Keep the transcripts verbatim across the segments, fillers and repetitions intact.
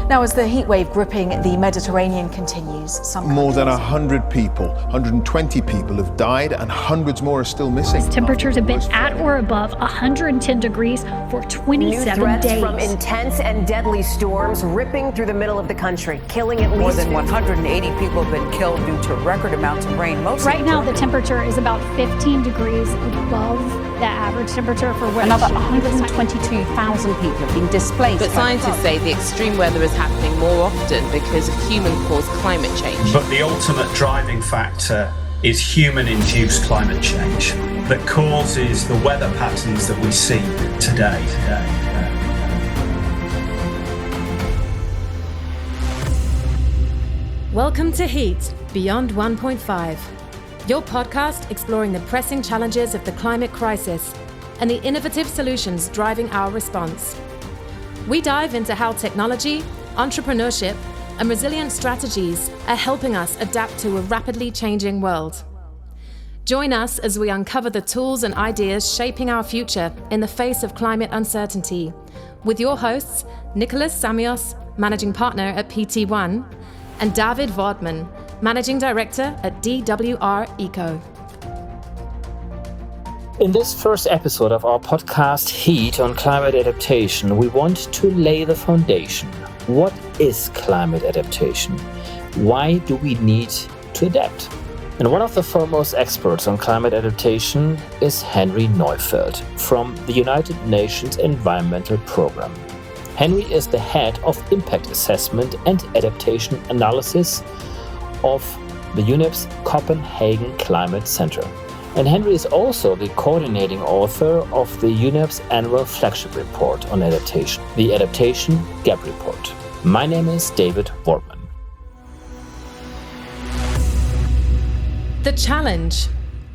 Now, as the heatwave gripping the Mediterranean continues, some more than one hundred people, one hundred twenty people have died and hundreds more are still missing. Temperatures have been at or above one hundred ten degrees for twenty-seven New threats days. From intense and deadly storms ripping through the middle of the country, killing at least more than one hundred eighty people have been killed due to record amounts of rain. Most right now, the temperature is about fifteen degrees above the average temperature for which another one hundred twenty-two thousand people have been displaced. But scientists say the extreme weather is happening more often because of human-caused climate change. But the ultimate driving factor is human-induced climate change that causes the weather patterns that we see today. today, today. Welcome to Heat, Beyond one point five, your podcast exploring the pressing challenges of the climate crisis and the innovative solutions driving our response. We dive into how technology, entrepreneurship, and resilient strategies are helping us adapt to a rapidly changing world. Join us as we uncover the tools and ideas shaping our future in the face of climate uncertainty, with your hosts, Nicholas Samios, Managing Partner at P T one, and David Vodman, Managing Director at D W R Eco. In this first episode of our podcast, Heat on Climate Adaptation, we want to lay the foundation. What is climate adaptation? Why do we need to adapt? And one of the foremost experts on climate adaptation is Henry Neufeld from the United Nations Environmental Programme. Henry is the head of impact assessment and adaptation analysis of the U N E P's Copenhagen Climate Center. And Henry is also the coordinating author of the U N E P's annual flagship report on adaptation, the Adaptation Gap Report. My name is David Wortman. The challenge.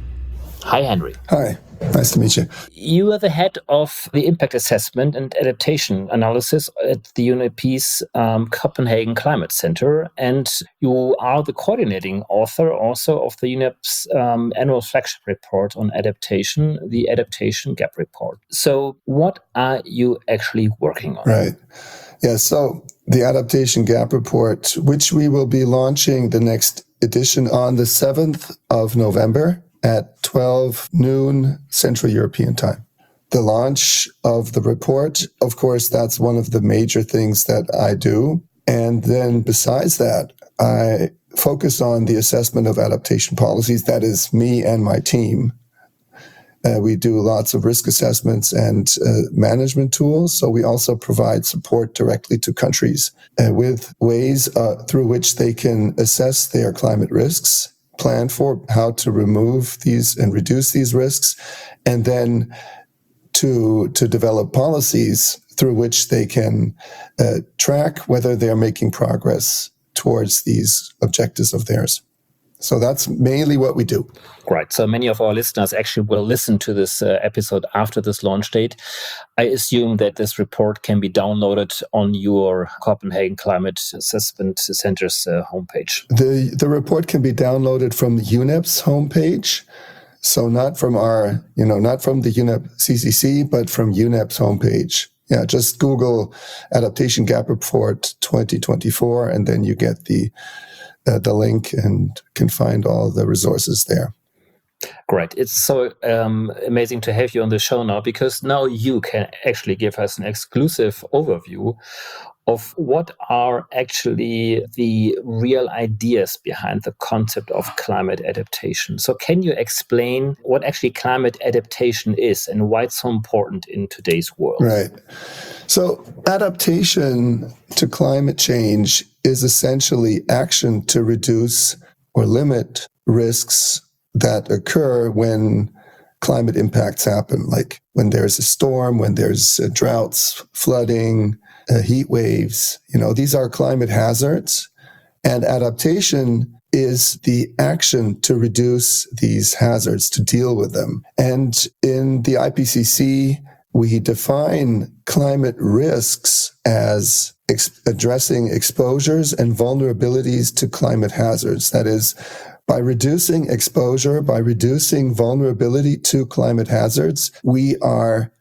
Hi, Henry. Hi, nice to meet you. You are the head of the impact assessment and adaptation analysis at the U N E P's um, Copenhagen Climate Center, and you are the coordinating author also of the U N E P's um, annual flagship report on adaptation, the Adaptation Gap Report. So what are you actually working on? Right. Yeah, so the Adaptation Gap Report, which we will be launching the next edition on the seventh of November at twelve noon Central European Time. The launch of the report, of course, that's one of the major things that I do. And then besides that, I focus on the assessment of adaptation policies. That is me and my team. Uh, we do lots of risk assessments and uh, management tools. So we also provide support directly to countries uh, with ways uh, through which they can assess their climate risks, plan for how to remove these and reduce these risks, and then to to develop policies through which they can uh, track whether they're making progress towards these objectives of theirs. So that's mainly what we do. Right. So many of our listeners actually will listen to this uh, episode after this launch date. I assume that this report can be downloaded on your Copenhagen Climate Assessment Center's uh, homepage. The the report can be downloaded from the U N E P's homepage. So not from our, you know, not from the U N E P C C C, but from U N E P's homepage. Yeah, just Google Adaptation Gap Report twenty twenty-four, and then you get the Uh, the link and can find all the resources there. Great. It's so um, amazing to have you on the show now, because now you can actually give us an exclusive overview of what are actually the real ideas behind the concept of climate adaptation. So can you explain what actually climate adaptation is and why it's so important in today's world? Right. So adaptation to climate change is essentially action to reduce or limit risks that occur when climate impacts happen, like when there's a storm, when there's uh, droughts, flooding, uh, heat waves. You know, these are climate hazards, and adaptation is the action to reduce these hazards, to deal with them. And in the I P C C, we define climate risks as ex- addressing exposures and vulnerabilities to climate hazards. That is, by reducing exposure, by reducing vulnerability to climate hazards, we are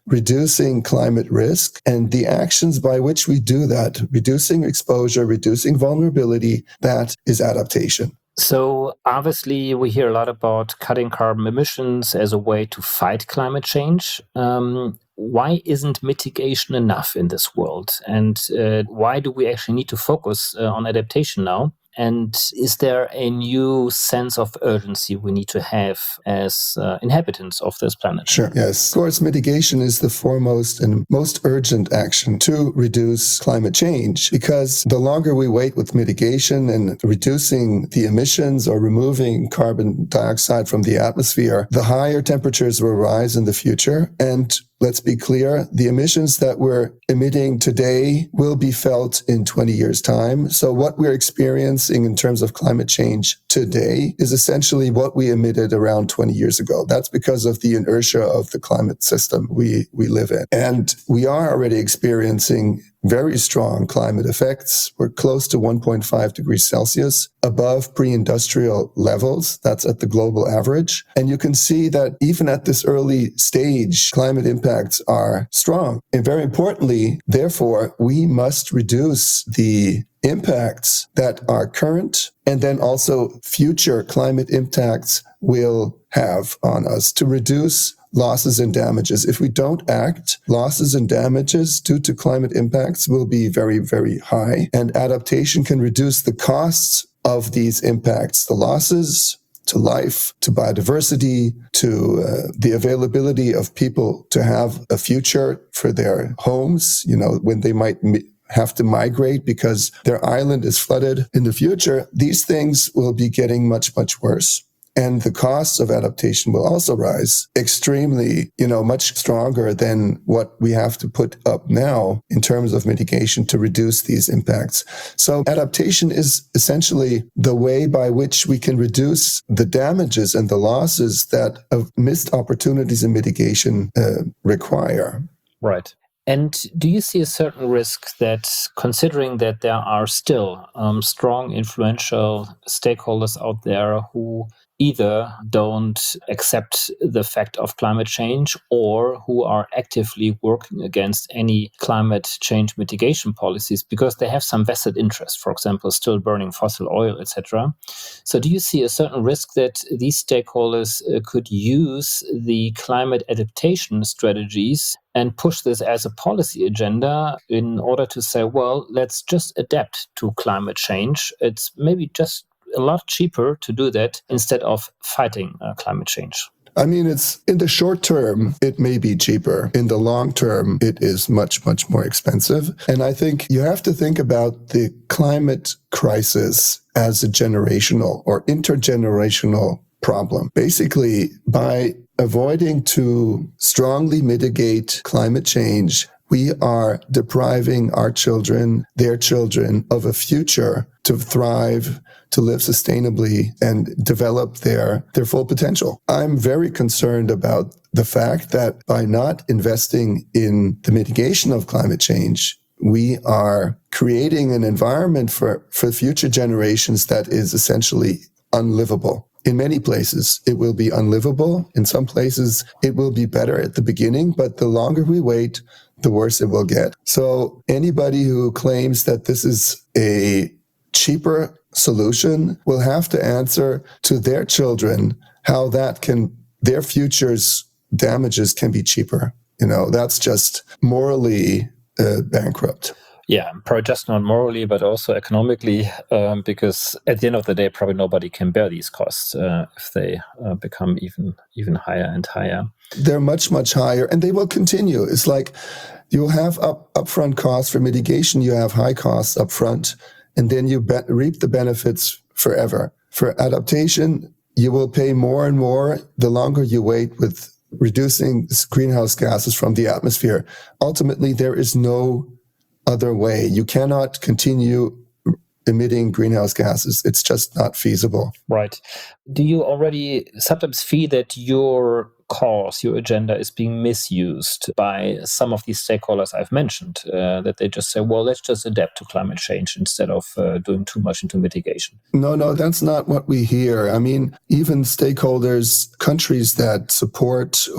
reducing climate risk and the actions by which we do that, reducing exposure, reducing vulnerability, that is adaptation. So obviously we hear a lot about cutting carbon emissions as a way to fight climate change. Um, why isn't mitigation enough in this world? And uh, why do we actually need to focus uh, on adaptation now? And is there a new sense of urgency we need to have as uh, inhabitants of this planet? Sure, yes. Of course, mitigation is the foremost and most urgent action to reduce climate change, because the longer we wait with mitigation and reducing the emissions or removing carbon dioxide from the atmosphere, the higher temperatures will rise in the future. And let's be clear, the emissions that we're emitting today will be felt in twenty years' time. So what we're experiencing in terms of climate change today is essentially what we emitted around twenty years ago. That's because of the inertia of the climate system we, we live in. And we are already experiencing very strong climate effects. We're close to one point five degrees Celsius above pre-industrial levels. That's at the global average. And you can see that even at this early stage, climate impacts are strong. And very importantly, therefore, we must reduce the impacts that are current and then also future climate impacts will have on us to reduce losses and damages. If we don't act, losses and damages due to climate impacts will be very, very high. And adaptation can reduce the costs of these impacts, the losses to life, to biodiversity, to uh, the availability of people to have a future for their homes, you know, when they might mi- have to migrate because their island is flooded in the future. These things will be getting much, much worse. And the costs of adaptation will also rise extremely, you know, much stronger than what we have to put up now in terms of mitigation to reduce these impacts. So adaptation is essentially the way by which we can reduce the damages and the losses that of missed opportunities in mitigation uh, require. Right. And do you see a certain risk that, considering that there are still um, strong, influential stakeholders out there who either don't accept the fact of climate change or who are actively working against any climate change mitigation policies because they have some vested interest, for example, still burning fossil oil, et cetera. So do you see a certain risk that these stakeholders uh, could use the climate adaptation strategies and push this as a policy agenda in order to say, well, let's just adapt to climate change. It's maybe just a lot cheaper to do that instead of fighting uh, climate change? I mean, it's in the short term, it may be cheaper. In the long term, it is much, much more expensive. And I think you have to think about the climate crisis as a generational or intergenerational problem. Basically, by avoiding to strongly mitigate climate change, we are depriving our children, their children, of a future to thrive, to live sustainably and develop their, their full potential. I'm very concerned about the fact that by not investing in the mitigation of climate change, we are creating an environment for, for future generations that is essentially unlivable. In many places, it will be unlivable. In some places, it will be better at the beginning, but the longer we wait, the worse it will get. So anybody who claims that this is a cheaper solution will have to answer to their children how that can, their future's damages can be cheaper. You know, that's just morally uh, bankrupt. Yeah, probably just not morally, but also economically, um, because at the end of the day, probably nobody can bear these costs uh, if they uh, become even even higher and higher. They're much, much higher, and they will continue. It's like you'll have up upfront costs for mitigation, you have high costs upfront, and then you be- reap the benefits forever. For adaptation, you will pay more and more the longer you wait with reducing greenhouse gases from the atmosphere. Ultimately, there is no other way. You cannot continue emitting greenhouse gases. It's just not feasible. Right. Do you already sometimes feel that your cause, your agenda is being misused by some of these stakeholders I've mentioned, uh, that they just say, well, let's just adapt to climate change instead of uh, doing too much into mitigation? No, no, that's not what we hear. I mean, even stakeholders, countries that support or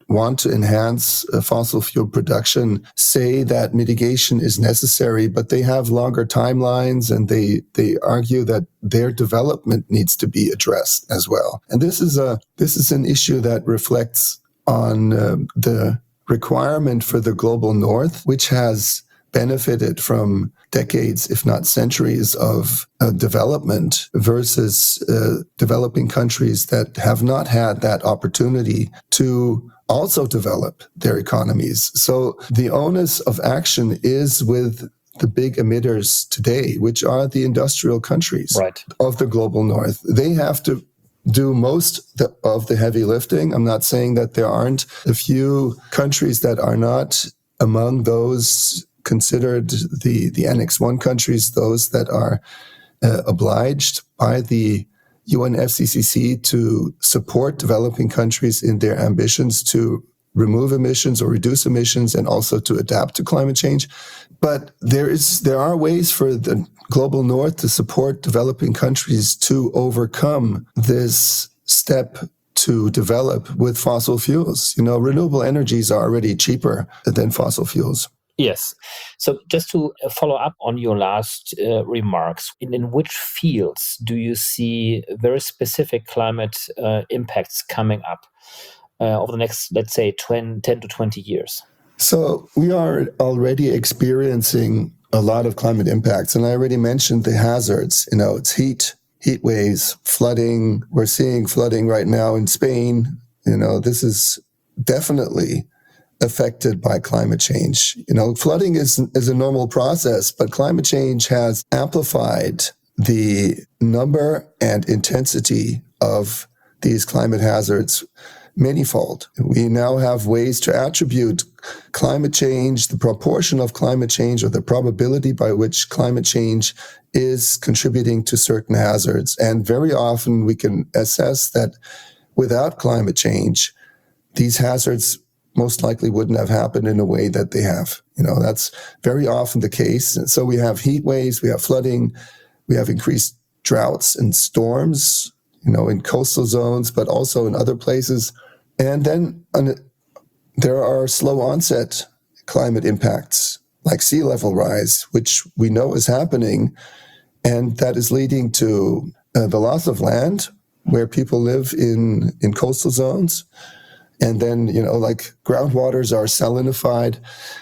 want to enhance uh, fossil fuel production say that mitigation is necessary, but they have longer timelines and they, they argue that their development needs to be addressed as well. And this is a this is an issue that reflects on uh, the requirement for the global north, which has benefited from decades, if not centuries, of uh, development versus uh, developing countries that have not had that opportunity to also develop their economies. So the onus of action is with the big emitters today, which are the industrial countries right. of the global north. They have to do most of the heavy lifting. I'm not saying that there aren't a few countries that are not among those considered the, the Annex one countries, those that are uh, obliged by the U N F C C C to support developing countries in their ambitions to remove emissions or reduce emissions and also to adapt to climate change. But there is there are ways for the global north to support developing countries to overcome this step to develop with fossil fuels. You know, renewable energies are already cheaper than fossil fuels. Yes. So just to follow up on your last uh, remarks, in, in which fields do you see very specific climate uh, impacts coming up uh, over the next, let's say, ten to twenty years? So we are already experiencing a lot of climate impacts. And I already mentioned the hazards. You know, it's heat, heat waves, flooding. We're seeing flooding right now in Spain. You know, this is definitely affected by climate change. You know, flooding is is a normal process, but climate change has amplified the number and intensity of these climate hazards manyfold. We now have ways to attribute climate change, the proportion of climate change or the probability by which climate change is contributing to certain hazards. And very often we can assess that without climate change, these hazards most likely wouldn't have happened in a way that they have. You know, that's very often the case. And so we have heat waves, we have flooding, we have increased droughts and storms, you know, in coastal zones, but also in other places. And then uh, there are slow onset climate impacts like sea level rise, which we know is happening. And that is leading to uh, the loss of land where people live in, in coastal zones. And then, you know, like groundwaters are salinified.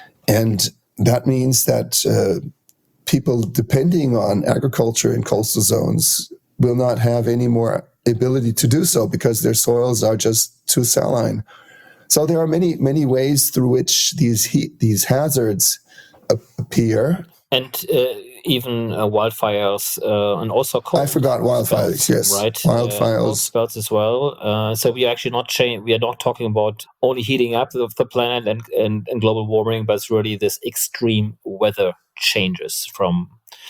And that means that uh, people depending on agriculture in coastal zones will not have any more ability to do so because their soils are just too saline. So there are many, many ways through which these heat, these hazards appear. And uh, even uh, wildfires uh, and also cold I forgot wildfires, spells, yes. Right? Wildfires. Uh, cold spells as well. Uh, so we are actually not cha- we are not talking about only heating up of the planet and, and, and global warming, but it's really this extreme weather changes from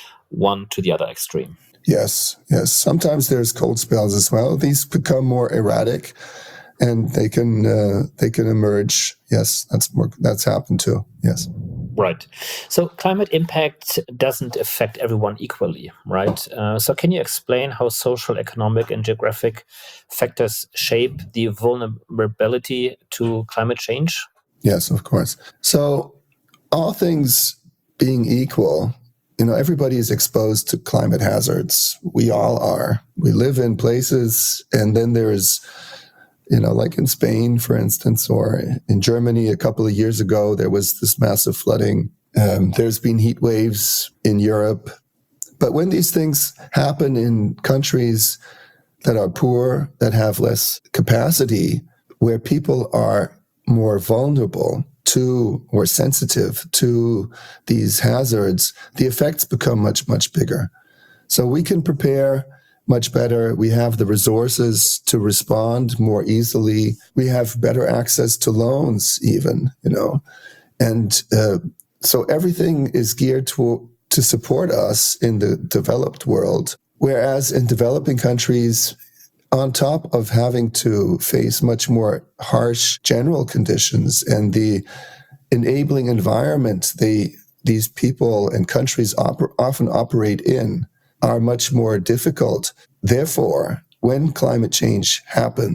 one to the other extreme. Yes, yes. Sometimes there's cold spells as well. These become more erratic, and they can uh, they can emerge. Yes, that's more that's happened too. Yes. Right. So climate impact doesn't affect everyone equally, right? Uh, so can you explain how social, economic, and geographic factors shape the vulnerability to climate change? Yes, of course. So all things being equal, you know, everybody is exposed to climate hazards. We all are. We live in places, and then there's, you know, like in Spain, for instance, or in Germany a couple of years ago, there was this massive flooding. Um, there's been heat waves in Europe. But when these things happen in countries that are poor, that have less capacity, where people are more vulnerable to or sensitive to these hazards, the effects become much, much bigger. So we can prepare much better. We have the resources to respond more easily. We have better access to loans even, you know. And uh, so everything is geared to, to support us in the developed world. Whereas in developing countries, on top of having to face much more harsh general conditions and the enabling environment they these people and countries oper- often operate in are much more difficult. Therefore, when climate change happens,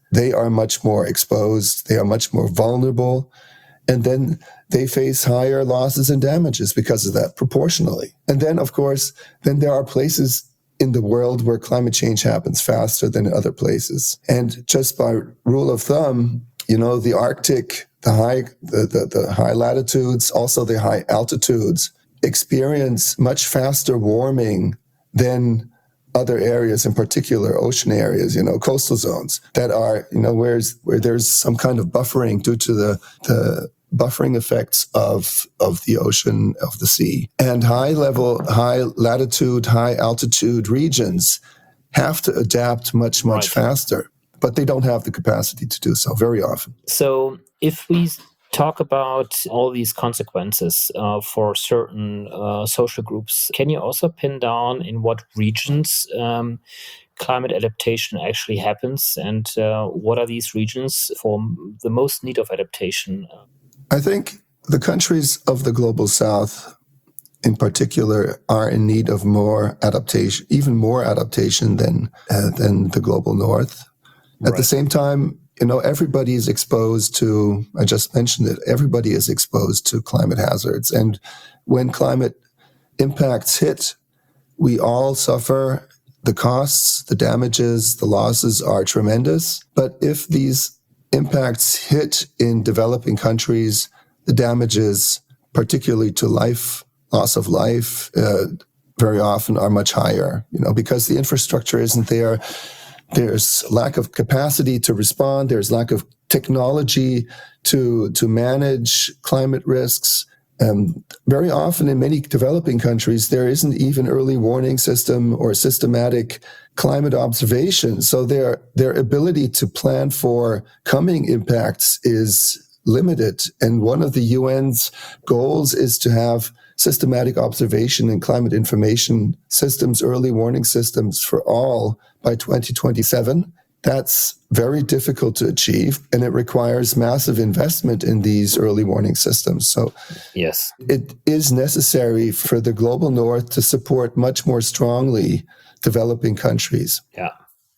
they are much more exposed, they are much more vulnerable, and then they face higher losses and damages because of that, proportionally. And then, of course, then there are places in the world where climate change happens faster than in other places. And just by rule of thumb, you know, the Arctic, the high, the, the, the high latitudes, also the high altitudes, experience much faster warming than other areas, in particular ocean areas, you know, coastal zones that are, you know, where's, where there's some kind of buffering due to the, the buffering effects of, of the ocean, of the sea. And high level, high latitude, high altitude regions have to adapt much, much Right. faster, but they don't have the capacity to do so very often. So if we talk about all these consequences uh, for certain uh, social groups, can you also pin down in what regions um, climate adaptation actually happens, and uh, what are these regions for the most need of adaptation? I think the countries of the global south in particular are in need of more adaptation, even more adaptation than uh, than the global north. At Right. the same time, you know, everybody is exposed to, I just mentioned it, everybody is exposed to climate hazards. And when climate impacts hit, we all suffer. The costs, the damages, the losses are tremendous. But if these impacts hit in developing countries, the damages, particularly to life, loss of life, uh, very often are much higher, you know, because the infrastructure isn't there. There's lack of capacity to respond. There's lack of technology to, to manage climate risks. Um, very often in many developing countries, there isn't even early warning system or systematic climate observation. So their, their ability to plan for coming impacts is limited. And one of the U N's goals is to have systematic observation and climate information systems, early warning systems for all by twenty twenty-seven. That's very difficult to achieve, and it requires massive investment in these early warning systems. So Yes. it is necessary for the global north to support much more strongly developing countries. Yeah.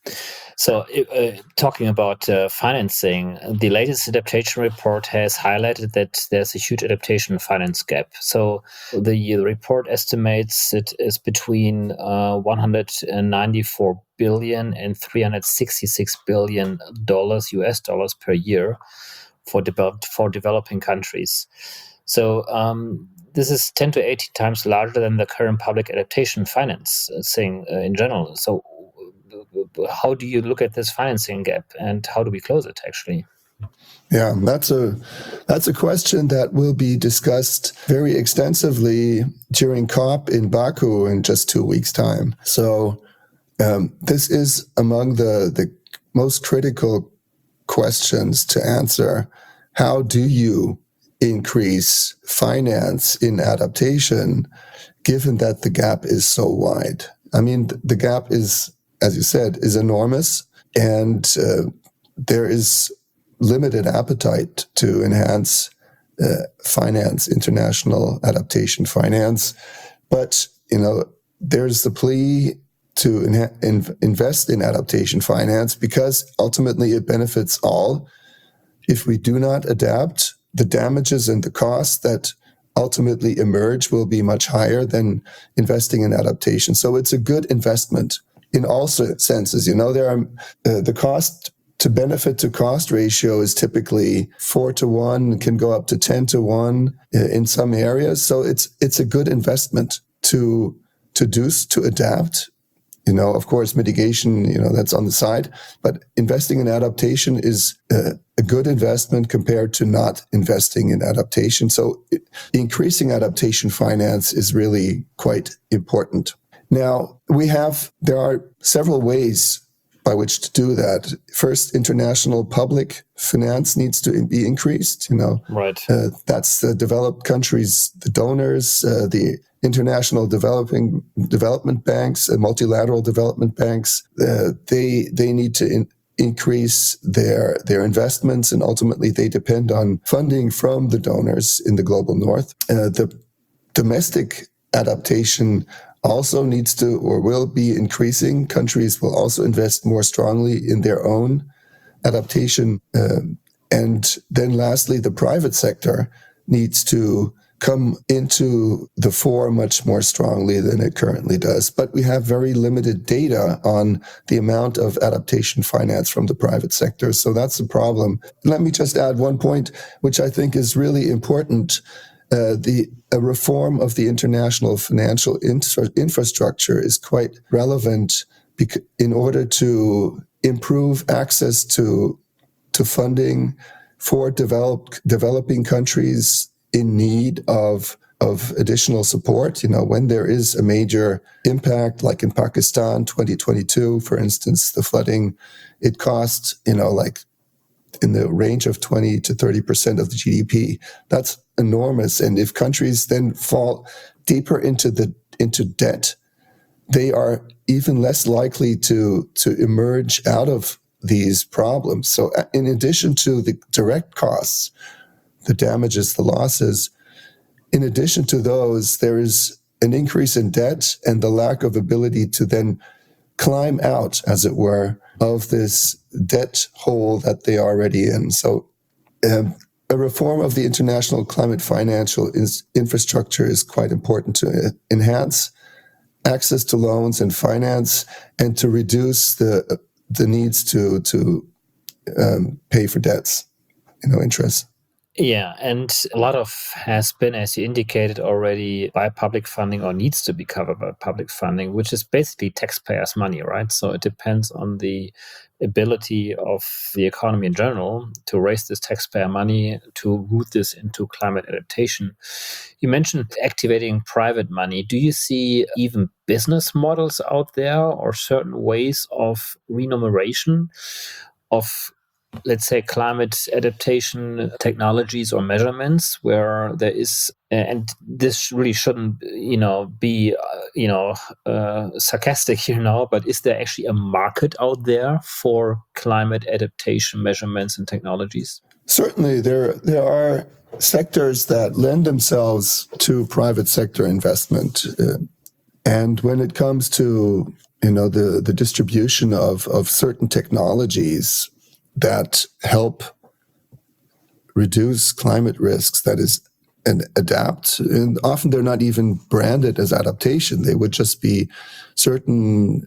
So, uh, talking about uh, financing, the latest adaptation report has highlighted that there's a huge adaptation finance gap. So, the, the report estimates it is between uh, one hundred ninety-four billion and three hundred sixty-six billion dollars U S dollars per year for developed for developing countries. So, um, this is ten to eighty times larger than the current public adaptation finance thing uh, in general. So, how do you look at this financing gap, and how do we close it, actually? Yeah, that's a that's a question that will be discussed very extensively during COP in Baku in just two weeks' time. So um, this is among the, the most critical questions to answer. How do you increase finance in adaptation, given that the gap is so wide? I mean, the gap is, as you said, is enormous, and uh, there is limited appetite to enhance uh, finance, international adaptation finance. But, you know, there's the plea to inha- in- invest in adaptation finance because ultimately it benefits all. If we do not adapt, the damages and the costs that ultimately emerge will be much higher than investing in adaptation. So it's a good investment in all senses. You know, there are uh, the cost to benefit to cost ratio is typically four to one, can go up to ten to one uh, in some areas. So it's it's a good investment to to do to adapt. You know, of course, mitigation, you know, that's on the side, but investing in adaptation is uh, a good investment compared to not investing in adaptation. So it, increasing adaptation finance is really quite important. Now, we have, there are several ways by which to do that. First, international public finance needs to be increased. You know, right? Uh, that's the developed countries, the donors, uh, the international developing development banks, and multilateral development banks. Uh, they they need to in, increase their their investments, and ultimately they depend on funding from the donors in the global north. Uh, the domestic adaptation also needs to or will be increasing. Countries will also invest more strongly in their own adaptation. Um, and then lastly, the private sector needs to come into the fore much more strongly than it currently does. But we have very limited data on the amount of adaptation finance from the private sector. So that's a problem. Let me just add one point, which I think is really important. Uh, the a reform of the international financial infra- infrastructure is quite relevant bec- in order to improve access to to funding for developed developing countries in need of of additional support. You know, when there is a major impact, like in Pakistan, twenty twenty-two, for instance, the flooding, it cost, you know, like in the range of twenty to thirty percent of the G D P. That's enormous. And if countries then fall deeper into the into debt, they are even less likely to to emerge out of these problems. So in addition to the direct costs, the damages, the losses, in addition to those, there is an increase in debt and the lack of ability to then climb out, as it were, of this debt hole that they are already in. So um, a reform of the international climate financial is, infrastructure is quite important to enhance access to loans and finance and to reduce the the needs to to um, pay for debts, you know, interest. Yeah, and a lot of has been, as you indicated already, by public funding or needs to be covered by public funding, which is basically taxpayers' money, right? So it depends on the ability of the economy in general to raise this taxpayer money to root this into climate adaptation. You mentioned activating private money. Do you see even business models out there or certain ways of remuneration of, let's say, climate adaptation technologies or measurements where there is, and this really shouldn't, you know, be, uh, you know, uh, sarcastic, you know, but is there actually a market out there for climate adaptation measurements and technologies? Certainly, there there are sectors that lend themselves to private sector investment, uh, and when it comes to, you know, the the distribution of of certain technologies that help reduce climate risks, that is, and adapt. And often they're not even branded as adaptation. They would just be certain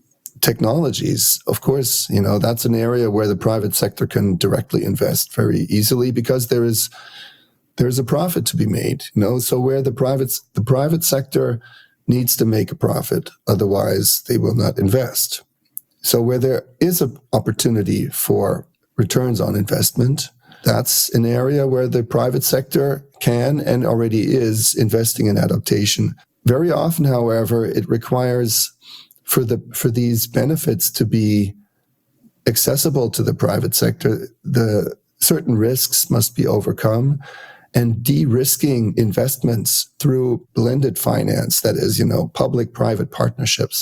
technologies. Of course, you know, that's an area where the private sector can directly invest very easily because there is there's a profit to be made. You know, so where the private the private sector needs to make a profit, otherwise they will not invest. So where there is an opportunity for returns on investment, that's an area where the private sector can and already is investing in adaptation. Very often, however, it requires for the for these benefits to be accessible to the private sector, the certain risks must be overcome. And de-risking investments through blended finance, that is, you know, public-private partnerships,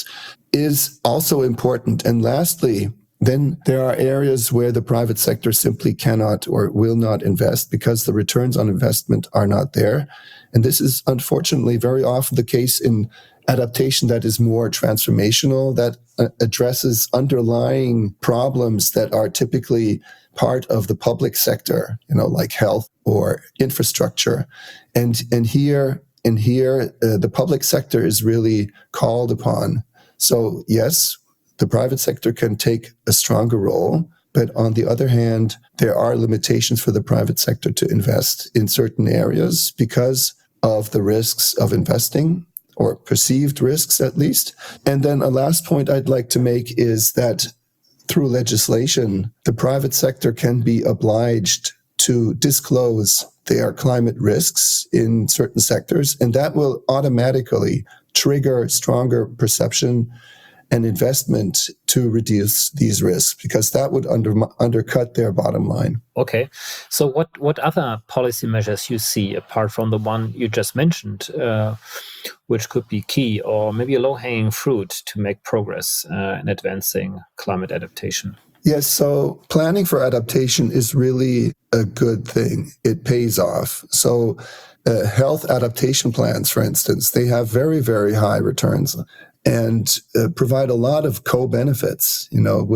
is also important. And lastly, then there are areas where the private sector simply cannot or will not invest because the returns on investment are not there. And this is unfortunately very often the case in adaptation that is more transformational, that uh, addresses underlying problems that are typically part of the public sector, you know, like health or infrastructure. And and here, and here uh, the public sector is really called upon. So yes, the private sector can take a stronger role, but on the other hand, there are limitations for the private sector to invest in certain areas because of the risks of investing, or perceived risks at least. And then a last point I'd like to make is that through legislation, the private sector can be obliged to disclose their climate risks in certain sectors, and that will automatically trigger stronger perception and investment to reduce these risks, because that would under, undercut their bottom line. Okay. So what, what other policy measures you see, apart from the one you just mentioned, uh, which could be key or maybe a low-hanging fruit to make progress uh, in advancing climate adaptation? Yes, so planning for adaptation is really a good thing. It pays off. So uh, health adaptation plans, for instance, they have very, very high returns and uh, provide a lot of co-benefits, you know, with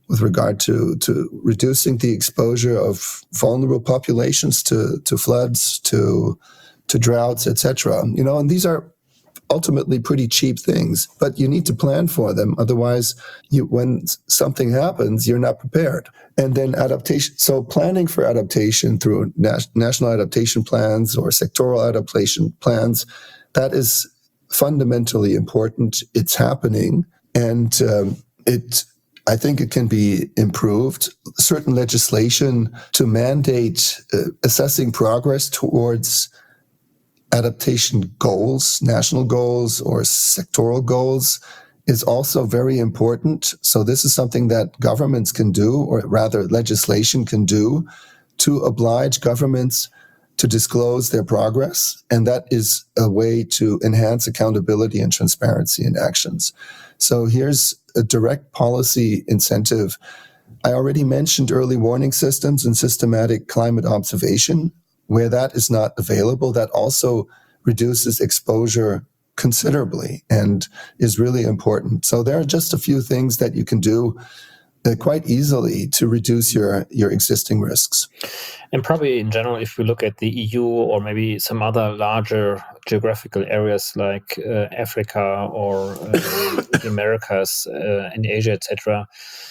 with regard to, to reducing the exposure of vulnerable populations to, to floods, to to droughts, et cetera. You know, and these are ultimately pretty cheap things, but you need to plan for them. Otherwise, you, when something happens, you're not prepared. And then adaptation. So planning for adaptation through nas- national adaptation plans or sectoral adaptation plans, that is fundamentally important. It's happening, and um, it. I think it can be improved. Certain legislation to mandate uh, assessing progress towards adaptation goals, national goals or sectoral goals, is also very important. So this is something that governments can do, or rather legislation can do, to oblige governments to disclose their progress. And that is a way to enhance accountability and transparency in actions. So here's a direct policy incentive. I already mentioned early warning systems and systematic climate observation. Where that is not available, that also reduces exposure considerably and is really important. So there are just a few things that you can do uh, quite easily to reduce your, your existing risks. And probably in general, if we look at the E U or maybe some other larger geographical areas like uh, Africa or uh, the Americas uh, and Asia, et cetera,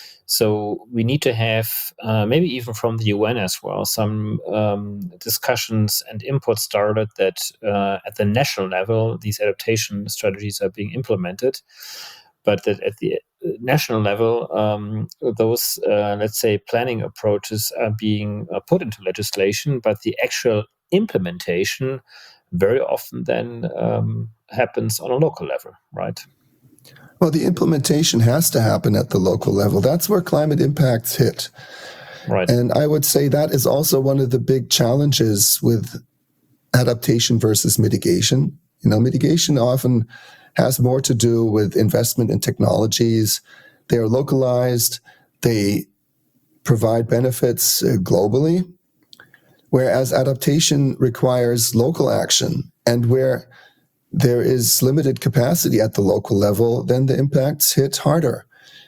so we need to have, uh, maybe even from the U N as well, some um, discussions and input started that uh, at the national level, these adaptation strategies are being implemented, but that at the national level, um, those, uh, let's say, planning approaches are being uh, put into legislation, but the actual implementation very often then um, happens on a local level, right? Well, the implementation has to happen at the local level. That's where climate impacts hit. Right. And I would say that is also one of the big challenges with adaptation versus mitigation. You know, mitigation often has more to do with investment in technologies. They are localized. They provide benefits uh, globally, whereas adaptation requires local action. And where there is limited capacity at the local level, then the impacts hit harder.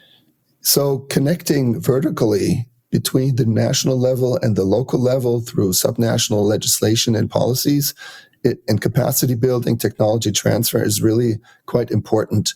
So connecting vertically between the national level and the local level through subnational legislation and policies it, and capacity building, technology transfer is really quite important.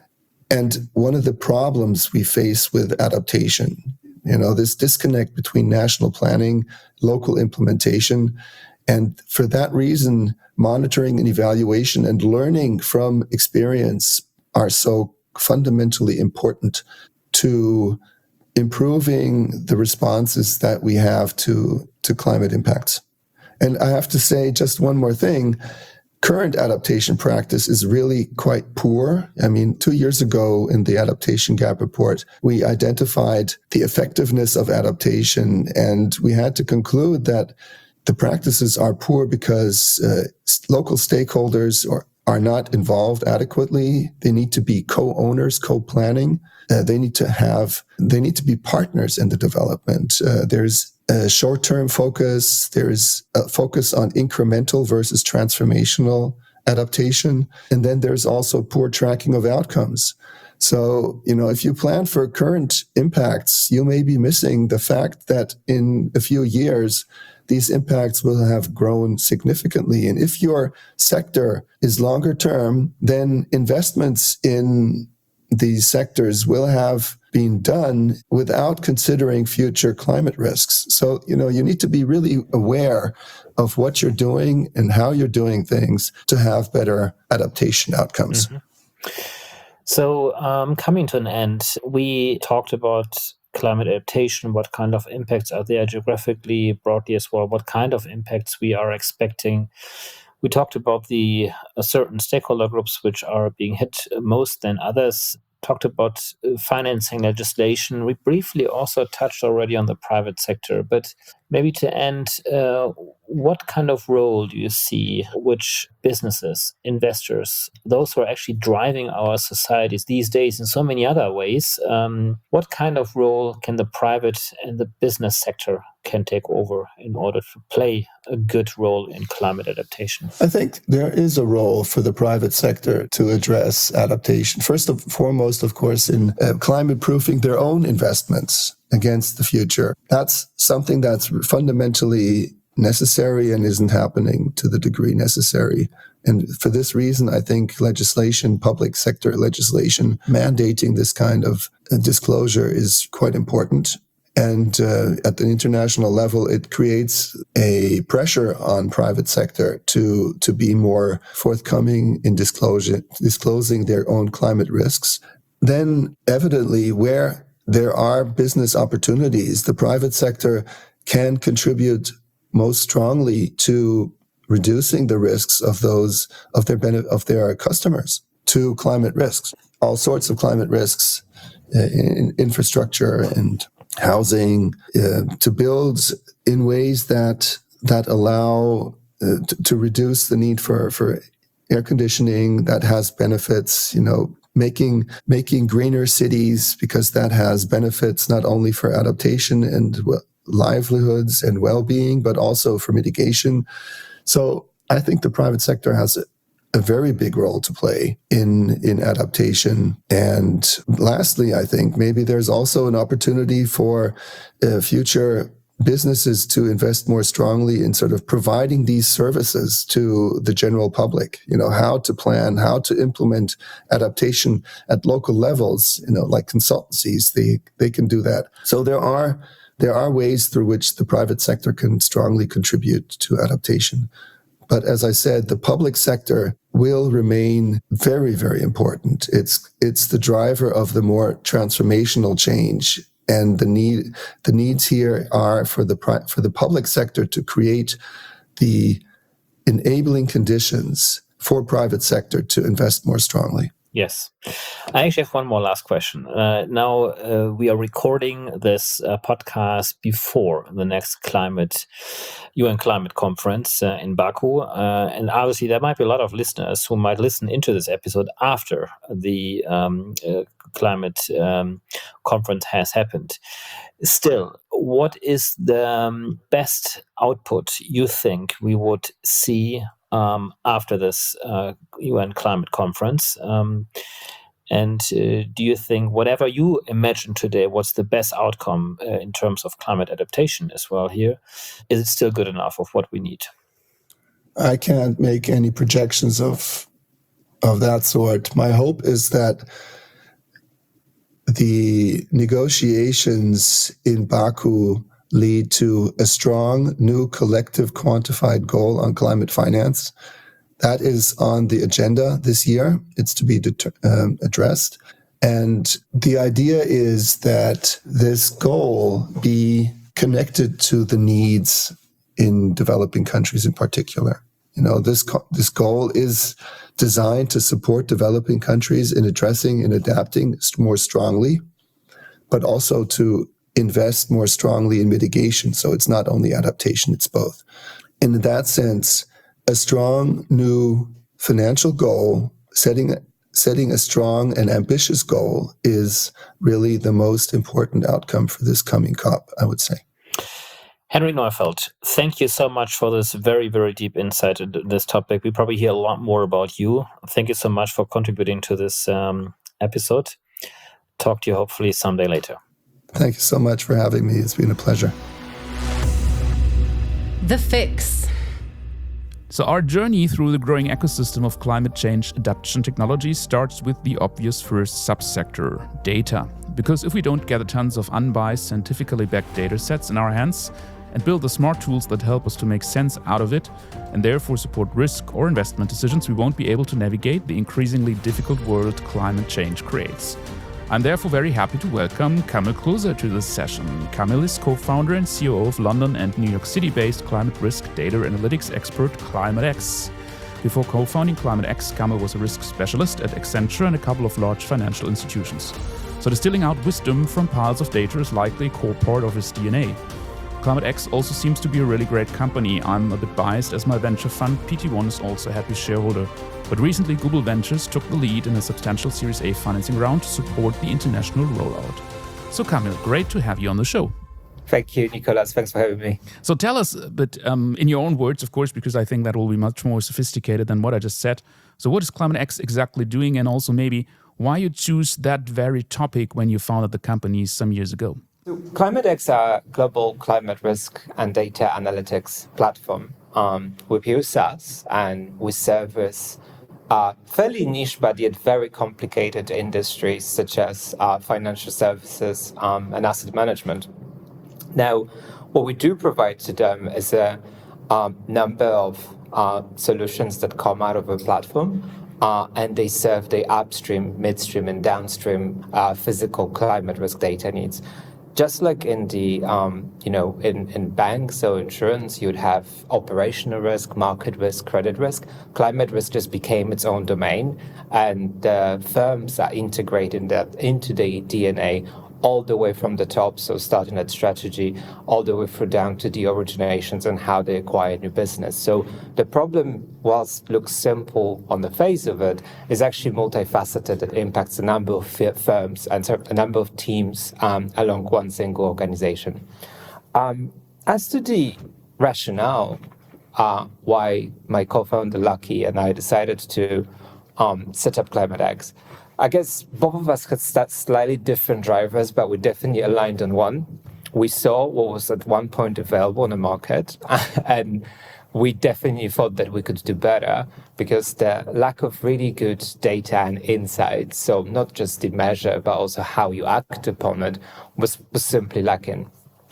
And one of the problems we face with adaptation, you know, this disconnect between national planning, local implementation, and for that reason, monitoring and evaluation and learning from experience are so fundamentally important to improving the responses that we have to, to climate impacts. And I have to say just one more thing. Current adaptation practice is really quite poor. I mean, two years ago in the Adaptation Gap Report, we identified the effectiveness of adaptation, and we had to conclude that the practices are poor because uh, local stakeholders are, are not involved adequately. They need to be co-owners, co-planning. Uh, they need to have, they need to be partners in the development. Uh, there's a short-term focus. There's a focus on incremental versus transformational adaptation. And then there's also poor tracking of outcomes. So, you know, if you plan for current impacts, you may be missing the fact that in a few years, these impacts will have grown significantly. And if your sector is longer term, then investments in these sectors will have been done without considering future climate risks. So, you know, you need to be really aware of what you're doing and how you're doing things to have better adaptation outcomes. Mm-hmm. So, um, coming to an end, we talked about climate adaptation, what kind of impacts are there geographically, broadly as well, what kind of impacts we are expecting. We talked about the uh, certain stakeholder groups which are being hit most than others, talked about uh, financing legislation. We briefly also touched already on the private sector, but maybe to end, uh, what kind of role do you see which businesses, investors, those who are actually driving our societies these days in so many other ways, um, what kind of role can the private and the business sector can take over in order to play a good role in climate adaptation? I think there is a role for the private sector to address adaptation. First and foremost, of course, in uh, climate proofing their own investments against the future. That's something that's fundamentally necessary and isn't happening to the degree necessary. And for this reason, I think legislation, public sector legislation, mandating this kind of disclosure is quite important. And uh, at the international level, it creates a pressure on private sector to to be more forthcoming in disclosure, disclosing their own climate risks. Then, evidently, where there are business opportunities, the private sector can contribute most strongly to reducing the risks of those of their benefit of their customers to climate risks, all sorts of climate risks uh, in infrastructure and housing, uh, to build in ways that that allow uh, to, to reduce the need for for air conditioning that has benefits, you know, making making greener cities, because that has benefits not only for adaptation and livelihoods and well-being, but also for mitigation. So I think the private sector has a, a very big role to play in, in adaptation. And lastly, I think maybe there's also an opportunity for uh, future businesses to invest more strongly in sort of providing these services to the general public, you know, how to plan, how to implement adaptation at local levels, you know, like consultancies, they, they can do that. So there are There are ways through which the private sector can strongly contribute to adaptation. But as I said, the public sector will remain very, very important. It's it's the driver of the more transformational change. And the need the needs here are for the for the public sector to create the enabling conditions for private sector to invest more strongly. Yes. I actually have one more last question. Uh, now, uh, we are recording this uh, podcast before the next climate, U N climate conference uh, in Baku. Uh, and obviously, there might be a lot of listeners who might listen into this episode after the um, uh, climate um, conference has happened. Still, what is the um, best output you think we would see Um, after this uh, U N climate conference? Um, and uh, do you think whatever you imagine today, what's the best outcome uh, in terms of climate adaptation as well here? Is it still good enough of what we need? I can't make any projections of of that sort. My hope is that the negotiations in Baku lead to a strong new collective quantified goal on climate finance. That is on the agenda this year. It's to be deter- um, addressed. And the idea is that this goal be connected to the needs in developing countries in particular. You know, this co- this goal is designed to support developing countries in addressing and adapting more strongly, but also to invest more strongly in mitigation. So it's not only adaptation, it's both. And in that sense, a strong new financial goal, setting setting a strong and ambitious goal, is really the most important outcome for this coming COP, I would say. Henry Neufeld, thank you so much for this very, very deep insight into this topic. We probably hear a lot more about you. Thank you so much for contributing to this um, episode. Talk to you hopefully someday later. Thank you so much for having me. It's been a pleasure. The Fix. So our journey through the growing ecosystem of climate change adaptation technology starts with the obvious first subsector, data. Because if we don't gather tons of unbiased, scientifically backed data sets in our hands and build the smart tools that help us to make sense out of it and therefore support risk or investment decisions, we won't be able to navigate the increasingly difficult world climate change creates. I'm therefore very happy to welcome Kamil Klose to this session. Kamil is co-founder and C O O of London and New York City-based climate risk data analytics expert ClimateX. Before co-founding ClimateX, Kamil was a risk specialist at Accenture and a couple of large financial institutions. So distilling out wisdom from piles of data is likely a core part of his D N A. ClimateX also seems to be a really great company. I'm a bit biased as my venture fund, P T one, is also a happy shareholder. But recently, Google Ventures took the lead in a substantial Series A financing round to support the international rollout. So Kamil, great to have you on the show. Thank you, Nicolas. Thanks for having me. So tell us, but um, in your own words, of course, because I think that will be much more sophisticated than what I just said. So what is ClimateX exactly doing, and also maybe why you choose that very topic when you founded the company some years ago? So ClimateX are a global climate risk and data analytics platform. Um, we're pure SaaS, and we service uh, fairly niche but yet very complicated industries such as uh, financial services um, and asset management. Now, what we do provide to them is a um, number of uh, solutions that come out of a platform, uh, and they serve the upstream, midstream, and downstream uh, physical climate risk data needs. Just like in the, um, you know, in, in banks or insurance, you'd have operational risk, market risk, credit risk. Climate risk just became its own domain, and the firms are integrating that into the D N A all the way from the top, so starting at strategy, all the way through down to the originations and how they acquire new business. So the problem, whilst looks simple on the face of it, is actually multifaceted. It impacts a number of firms and a number of teams um, along one single organization. Um, as to the rationale, uh, why my co-founder Lucky and I decided to um, set up ClimateX, I guess both of us had slightly different drivers, but we definitely aligned on one. We saw what was at one point available on the market, and we definitely thought that we could do better because the lack of really good data and insights, so not just the measure, but also how you act upon it, was, was simply lacking.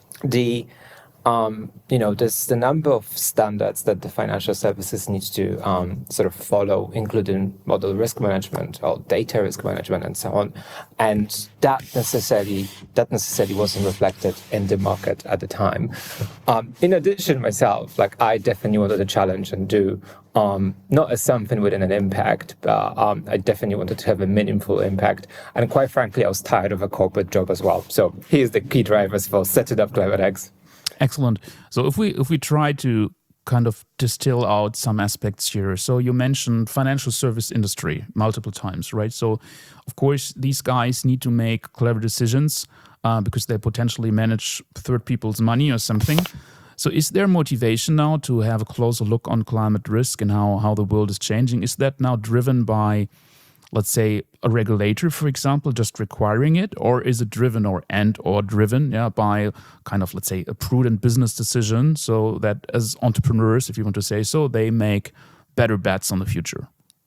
The Um, you know, there's the number of standards that the financial services needs to um, sort of follow, including model risk management or data risk management and so on. And that necessarily that necessarily wasn't reflected in the market at the time. Um, in addition, myself, like I definitely wanted a challenge and do um, not as something within an impact, but um, I definitely wanted to have a meaningful impact. And quite frankly, I was tired of a corporate job as well. So here's the key drivers for setting up ClimateX. Excellent. So if we if we try to kind of distill out some aspects here, so you mentioned financial service industry multiple times, right? So of course these guys need to make clever decisions uh, because they potentially manage third people's money or something. So is there motivation now to have a closer look on climate risk and how how the world is changing? Is that now driven by, let's say, a regulator, for example, just requiring it, or is it driven or and or driven yeah, by kind of, let's say, a prudent business decision so that as entrepreneurs, if you want to say so, they make better bets on the future?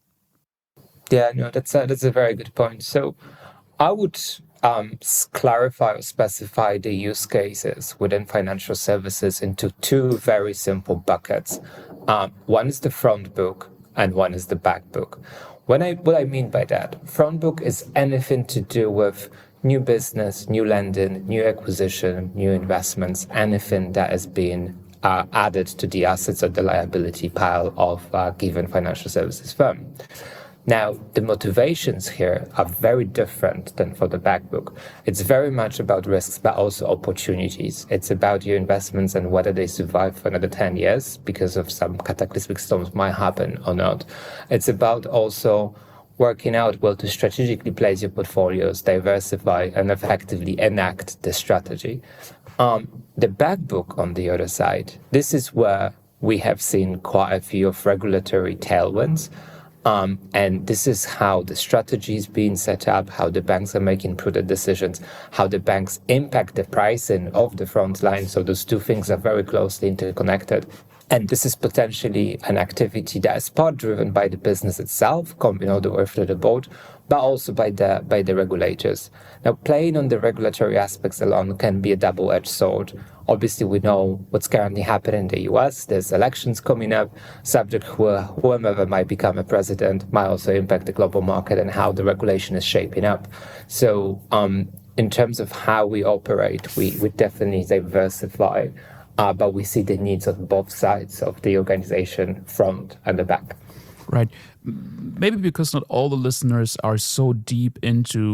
Yeah, no, that's a, that's a very good point. So I would um, clarify or specify the use cases within financial services into two very simple buckets. Um, one is the front book and one is the back book. When I, what I mean by that, front book is anything to do with new business, new lending, new acquisition, new investments, anything that is being uh, added to the assets or the liability pile of a given financial services firm. Now, the motivations here are very different than for the back book. It's very much about risks, but also opportunities. It's about your investments and whether they survive for another ten years because of some cataclysmic storms might happen or not. It's about also working out where to strategically place your portfolios, diversify, and effectively enact the strategy. Um, the back book, on the other side, this is where we have seen quite a few of regulatory tailwinds. Um, and this is how the strategy is being set up, how the banks are making prudent decisions, how the banks impact the pricing of the front line. So those two things are very closely interconnected. And this is potentially an activity that is part driven by the business itself, coming all the way through the board, but also by the by the regulators. Now, playing on the regulatory aspects alone can be a double-edged sword. Obviously, we know what's currently happening in the U S. There's elections coming up, subject who, whoever might become a president might also impact the global market and how the regulation is shaping up. So um, in terms of how we operate, we, we definitely diversify, uh, but we see the needs of both sides of the organization, front and the back. Right. Maybe because not all the listeners are so deep into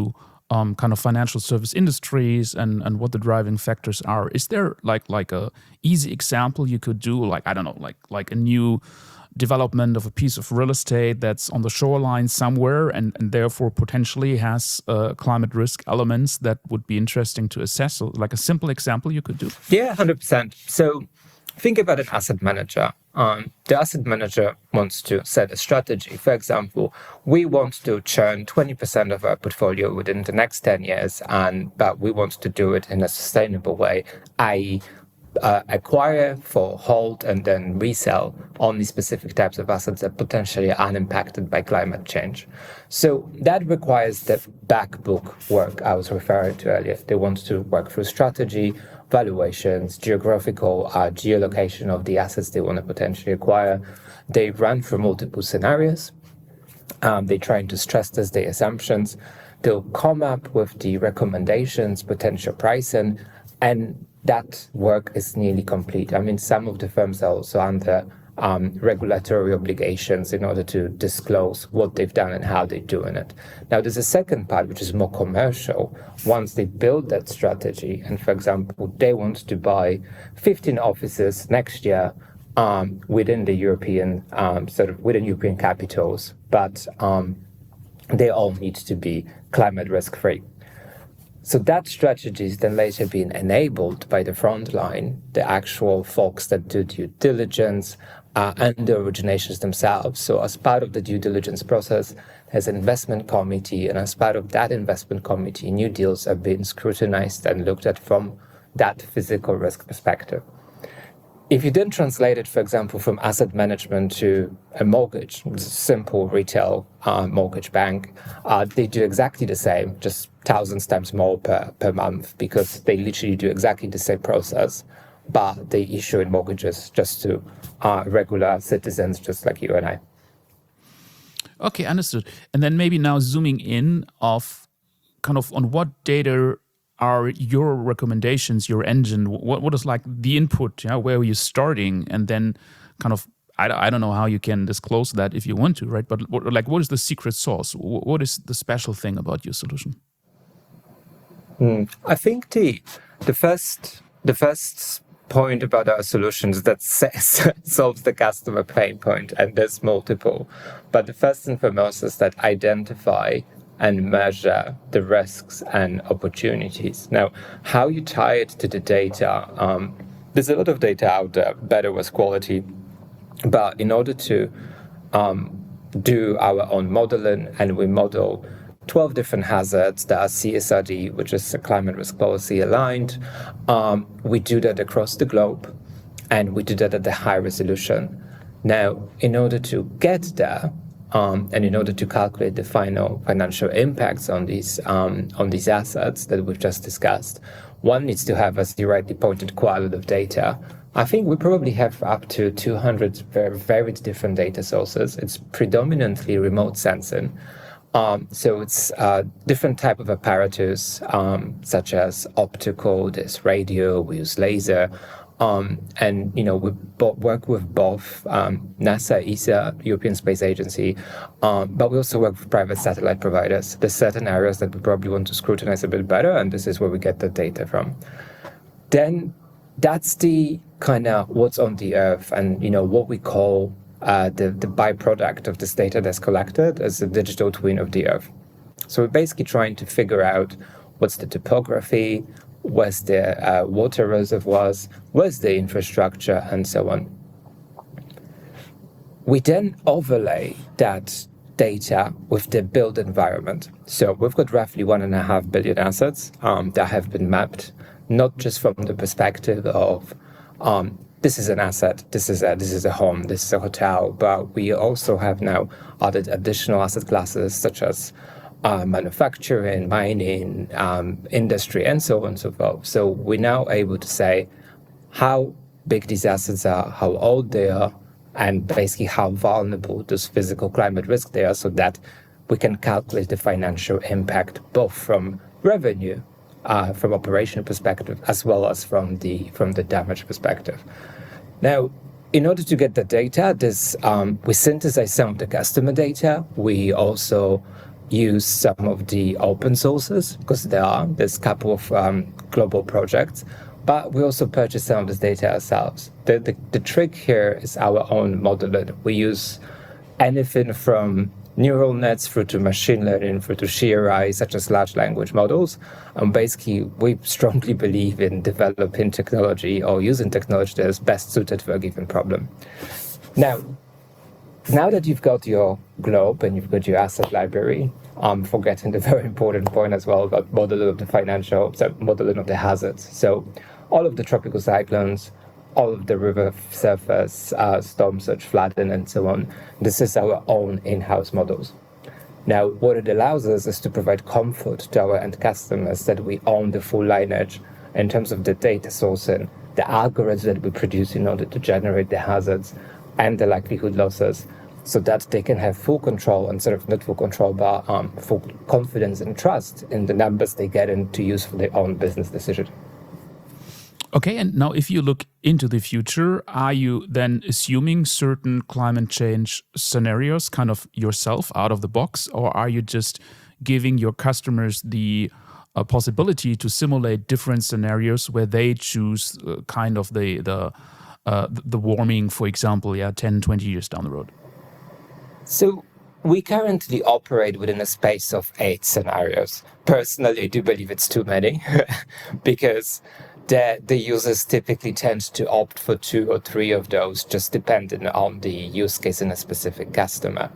um, kind of financial service industries and, and what the driving factors are. Is there like like a easy example you could do? Like, I don't know, like like a new development of a piece of real estate that's on the shoreline somewhere and, and therefore potentially has uh, climate risk elements that would be interesting to assess? So like a simple example you could do? Yeah, one hundred percent. So think about an asset manager. Um, the asset manager wants to set a strategy. For example, we want to churn twenty percent of our portfolio within the next ten years, and but we want to do it in a sustainable way, that is, Uh, acquire for hold and then resell only specific types of assets that potentially are unimpacted by climate change. So that requires the back book work I was referring to earlier. They want to work through strategy, valuations, geographical uh, geolocation of the assets they want to potentially acquire. They run through multiple scenarios. Um, they're trying to stress test their assumptions. They'll come up with the recommendations, potential pricing, and that work is nearly complete. I mean, some of the firms are also under um, regulatory obligations in order to disclose what they've done and how they're doing it. Now, there's a second part, which is more commercial. Once they build that strategy, and for example, they want to buy fifteen offices next year um, within the European, um, sort of within European capitals, but um, they all need to be climate risk-free. So that strategy is then later being enabled by the front line, the actual folks that do due diligence uh, and the originations themselves. So as part of the due diligence process, there's an investment committee, and as part of that investment committee, new deals are being scrutinized and looked at from that physical risk perspective. If you then translate it, for example, from asset management to a mortgage, a simple retail uh, mortgage bank, uh, they do exactly the same, just thousands times more per, per month, because they literally do exactly the same process, but they issue in mortgages just to uh, regular citizens just like you and I. Okay, understood. And then maybe now zooming in of kind of on what data are your recommendations, your engine? What what is like the input? Yeah, where are you starting? And then kind of, I, I don't know how you can disclose that if you want to, right? But what, like, what is the secret sauce? What is the special thing about your solution? Mm, I think the the first the first point about our solutions that says, solves the customer pain point, and there's multiple. But the first and foremost is that identify and measure the risks and opportunities. Now, how you tie it to the data, um, there's a lot of data out there, better with quality, but in order to um, do our own modeling, and we model twelve different hazards that are C S R D, which is a climate risk policy aligned. Um, we do that across the globe, and we do that at a high resolution. Now, in order to get there, Um, and in order to calculate the final financial impacts on these um, on these assets that we've just discussed, one needs to have, as you rightly pointed, quality of data. I think we probably have up to two hundred very varied different data sources. It's predominantly remote sensing. Um, so it's uh, different type of apparatus, um, such as optical, there's radio, we use laser. Um, and, you know, we bo- work with both um, NASA, E S A, European Space Agency, um, but we also work with private satellite providers. There's certain areas that we probably want to scrutinize a bit better, and this is where we get the data from. Then that's the kind of what's on the Earth, and, you know, what we call uh, the, the byproduct of this data that's collected as a digital twin of the Earth. So we're basically trying to figure out what's the topography, where's the uh, water reservoirs, where's the infrastructure, and so on. We then overlay that data with the built environment. So we've got roughly one and a half billion assets um, that have been mapped, not just from the perspective of um, this is an asset, this is a this is a home, this is a hotel, but we also have now added additional asset classes such as Uh, manufacturing, mining, um, industry, and so on and so forth. So we're now able to say how big these assets are, how old they are, and basically how vulnerable those physical climate risks they are, so that we can calculate the financial impact both from revenue, uh, from operational perspective, as well as from the from the damage perspective. Now, in order to get the data, this um, we synthesize some of the customer data. We also use some of the open sources, because there are, there's a couple of um, global projects, but we also purchase some of this data ourselves. The, the, the trick here is our own modeling. We use anything from neural nets through to machine learning, through to sheer eye, such as large language models. And basically, we strongly believe in developing technology or using technology that is best suited for a given problem. Now, now that you've got your globe and you've got your asset library, I'm forgetting the very important point as well about modeling of the financial, so modeling of the hazards. So all of the tropical cyclones, all of the river surface, uh, storm surge, flooding, and so on. This is our own in-house models. Now, what it allows us is to provide comfort to our end customers that we own the full lineage in terms of the data sourcing, the algorithms that we produce in order to generate the hazards and the likelihood losses, so that they can have full control, and sort of not full control, but um, full confidence and trust in the numbers they get in to use for their own business decision. Okay, and now if you look into the future, are you then assuming certain climate change scenarios kind of yourself out of the box, or are you just giving your customers the uh, possibility to simulate different scenarios where they choose uh, kind of the the uh, the warming, for example, yeah, ten, twenty years down the road? So we currently operate within a space of eight scenarios. Personally, I do believe it's too many because the, the users typically tend to opt for two or three of those, just depending on the use case in a specific customer.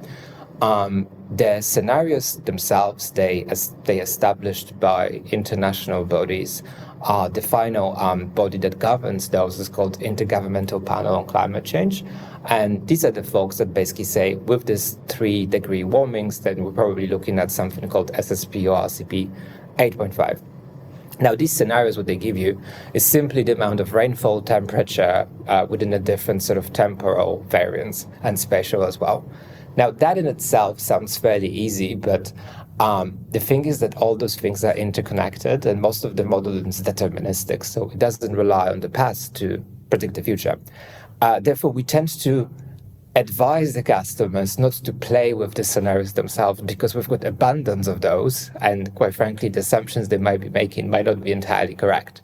Um, the scenarios themselves, they as they established by international bodies. Uh, the final um, body that governs those is called Intergovernmental Panel on Climate Change. And these are the folks that basically say, with this three degree warmings, then we're probably looking at something called S S P or R C P eight point five. Now, these scenarios, what they give you is simply the amount of rainfall, temperature uh, within a different sort of temporal variance and spatial as well. Now, that in itself sounds fairly easy, but um, the thing is that all those things are interconnected, and most of the modeling is deterministic, so it doesn't rely on the past to predict the future. Uh, therefore, we tend to advise the customers not to play with the scenarios themselves, because we've got abundance of those, and quite frankly, the assumptions they might be making might not be entirely correct.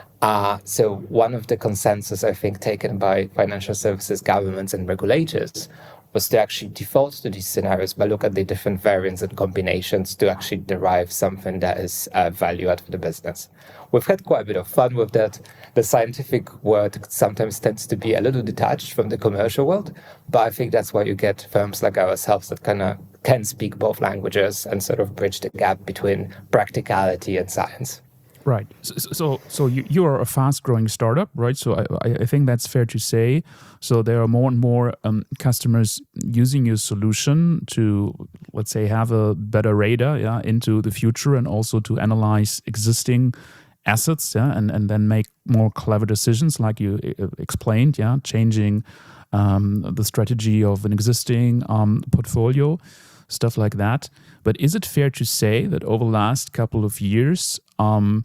Uh, so one of the consensus, I think, taken by financial services, governments, and regulators was to actually default to these scenarios, but look at the different variants and combinations to actually derive something that is uh, value add for the business. We've had quite a bit of fun with that. The scientific world sometimes tends to be a little detached from the commercial world, but I think that's why you get firms like ourselves that kind of can speak both languages and sort of bridge the gap between practicality and science. Right. So, so, so you, you are a fast-growing startup, right? So I, I think that's fair to say. So there are more and more um, customers using your solution to, let's say, have a better radar, yeah, into the future, and also to analyze existing assets, yeah, and, and then make more clever decisions, like you explained, yeah, changing um, the strategy of an existing um, portfolio, stuff like that. But is it fair to say that over the last couple of years, um,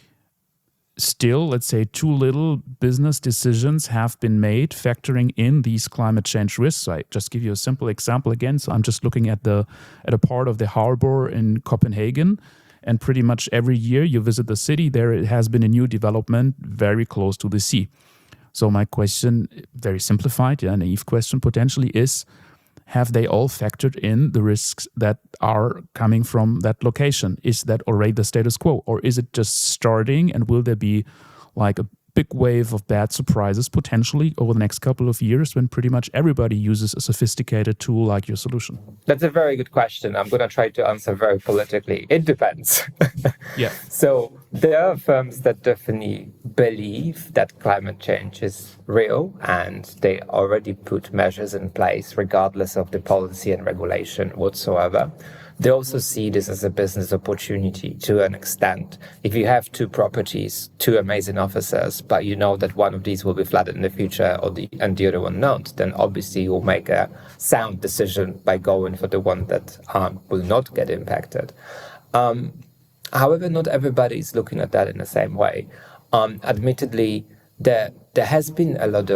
still, let's say, too little business decisions have been made factoring in these climate change risks? I just give you a simple example again. So I'm just looking at the at a part of the harbor in Copenhagen, and pretty much every year you visit the city, there has been a new development very close to the sea. So my question, very simplified, yeah, naive question potentially, is: have they all factored in the risks that are coming from that location? Is that already the status quo? Or is it just starting, and will there be like a big wave of bad surprises potentially over the next couple of years when pretty much everybody uses a sophisticated tool like your solution? That's a very good question. I'm going to try to answer very politically. It depends. Yeah. So there are firms that definitely believe that climate change is real, and they already put measures in place regardless of the policy and regulation whatsoever. They also see this as a business opportunity to an extent. If you have two properties, two amazing offices, but you know that one of these will be flooded in the future or the, and the other one not, then obviously you'll make a sound decision by going for the one that um, will not get impacted. Um, however, not everybody is looking at that in the same way. Um, admittedly, there, there has been a lot of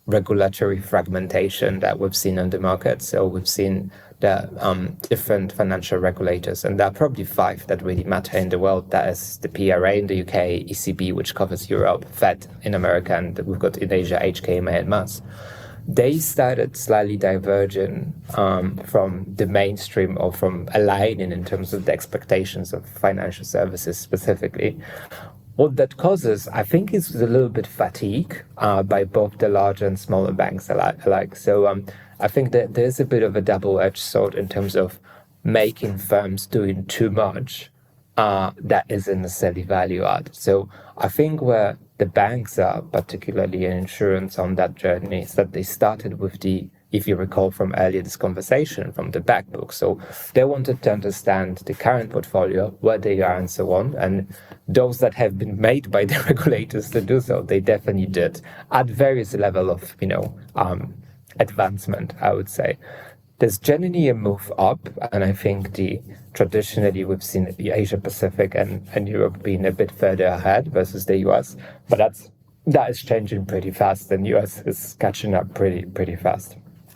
regulatory fragmentation that we've seen on the market. So we've seen the um, different financial regulators, and there are probably five that really matter in the world. That is the P R A in the U K, E C B, which covers Europe, Fed in America, and we've got in Asia, H K M A and M A S. They started slightly diverging um, from the mainstream or from aligning in terms of the expectations of financial services specifically. What that causes, I think, is a little bit fatigue uh, by both the larger and smaller banks alike. So um, I think that there's a bit of a double-edged sword in terms of making firms doing too much uh, that isn't necessarily value add. So I think where the banks are, particularly in insurance, on that journey is that they started with the, if you recall from earlier this conversation, from the back book. So they wanted to understand the current portfolio, where they are and so on. And those that have been made by the regulators to do so, they definitely did at various level of, you know, um, advancement, I would say. There's generally a move up, and I think the traditionally we've seen the Asia Pacific and, and Europe being a bit further ahead versus the U S, but that's that is changing pretty fast, and U S is catching up pretty pretty fast.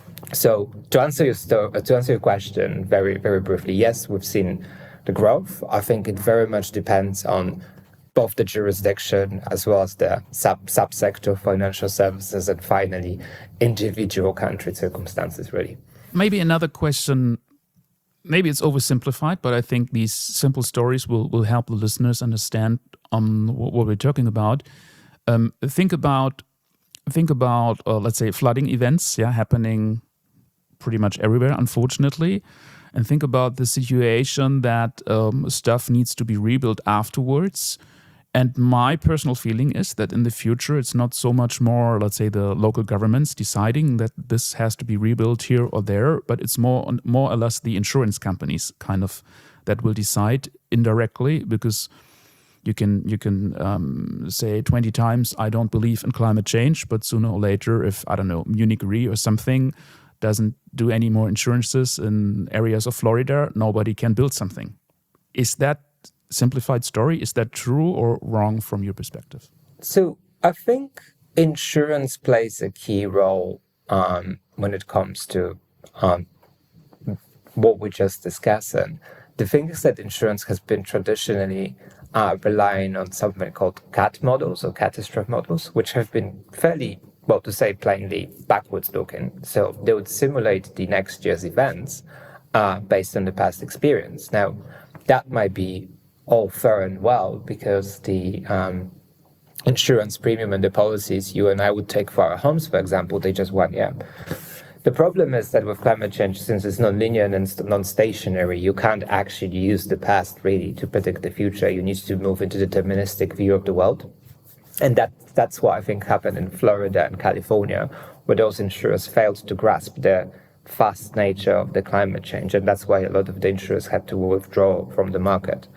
So to answer your sto- to answer your question very very briefly, yes, we've seen the growth. I think it very much depends on both the jurisdiction as well as the sub subsector of financial services, and finally individual country circumstances, really. Maybe another question, maybe it's oversimplified, but I think these simple stories will, will help the listeners understand um, what, what we're talking about. Um, think about, think about uh, let's say, flooding events yeah, happening pretty much everywhere, unfortunately. And think about the situation that um, stuff needs to be rebuilt afterwards. And my personal feeling is that in the future, it's not so much more, let's say, the local governments deciding that this has to be rebuilt here or there, but it's more, more or less the insurance companies kind of that will decide indirectly, because you can you can um, say twenty times, I don't believe in climate change, but sooner or later, if, I don't know, Munich Re or something doesn't do any more insurances in areas of Florida, nobody can build something. Is that simplified story? Is that true or wrong from your perspective? So I think insurance plays a key role um, when it comes to um, what we just discussed. And the thing is that insurance has been traditionally uh, relying on something called CAT models or catastrophe models, which have been fairly, well, to say plainly, backwards looking. So they would simulate the next year's events uh, based on the past experience. Now, that might be all fair and well, because the um, insurance premium and the policies you and I would take for our homes, for example, they just one year. The problem is that with climate change, since it's non-linear and non-stationary, you can't actually use the past really to predict the future. You need to move into the deterministic view of the world. And that that's what I think happened in Florida and California, where those insurers failed to grasp the fast nature of the climate change. And that's why a lot of the insurers had to withdraw from the market.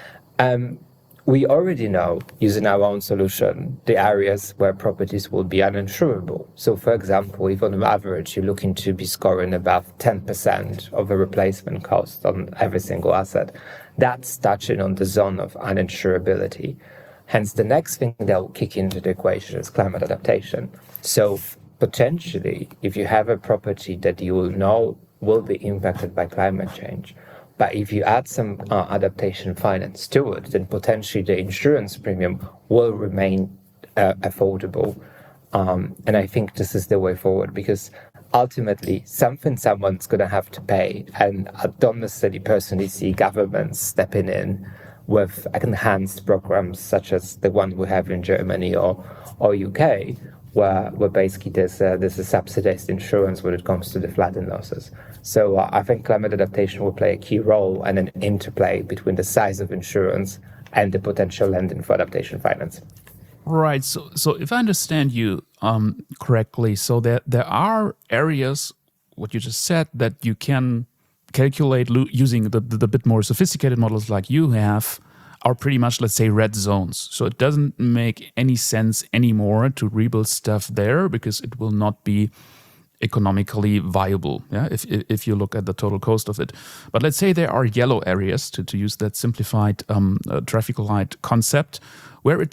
Um, we already know, using our own solution, the areas where properties will be uninsurable. So, for example, if on average you're looking to be scoring about ten percent of a replacement cost on every single asset, that's touching on the zone of uninsurability. Hence, the next thing that will kick into the equation is climate adaptation. So, potentially, if you have a property that you will know will be impacted by climate change, but if you add some uh, adaptation finance to it, then potentially the insurance premium will remain uh, affordable. Um, and I think this is the way forward, because ultimately something someone's going to have to pay. And I don't necessarily personally see governments stepping in with enhanced programs such as the one we have in Germany or, or U K, where, where basically there's a, there's a subsidized insurance when it comes to the flooding losses. So uh, I think climate adaptation will play a key role and an interplay between the size of insurance and the potential lending for adaptation finance. Right. So, so if I understand you um, correctly, so there there are areas, what you just said, that you can calculate lo- using the, the the bit more sophisticated models like you have, are pretty much, let's say, red zones. So it doesn't make any sense anymore to rebuild stuff there, because it will not be economically viable, yeah, if if you look at the total cost of it. But let's say there are yellow areas, to, to use that simplified um, uh, traffic light concept, where it's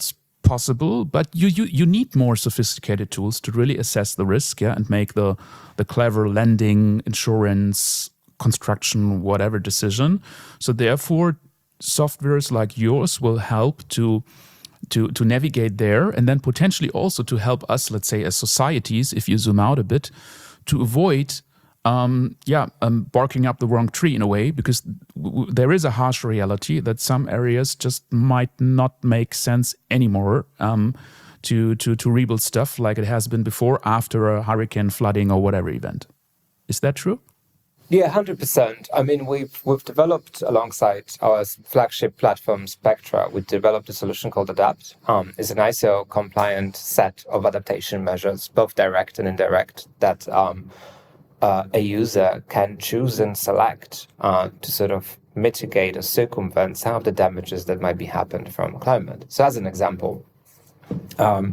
possible, but you, you you need more sophisticated tools to really assess the risk, yeah, and make the the clever lending, insurance, construction, whatever decision. So therefore, softwares like yours will help to to to navigate there, and then potentially also to help us, let's say, as societies, if you zoom out a bit, to avoid Um, yeah, um, barking up the wrong tree in a way, because w- w- there is a harsh reality that some areas just might not make sense anymore um, to, to, to rebuild stuff like it has been before after a hurricane, flooding, or whatever event. Is that true? Yeah, one hundred percent. I mean, we've we've developed alongside our flagship platform Spectra, we developed a solution called Adapt. Um, it's an I S O compliant set of adaptation measures, both direct and indirect, that um, Uh, a user can choose and select uh, to sort of mitigate or circumvent some of the damages that might be happened from climate. So as an example, um,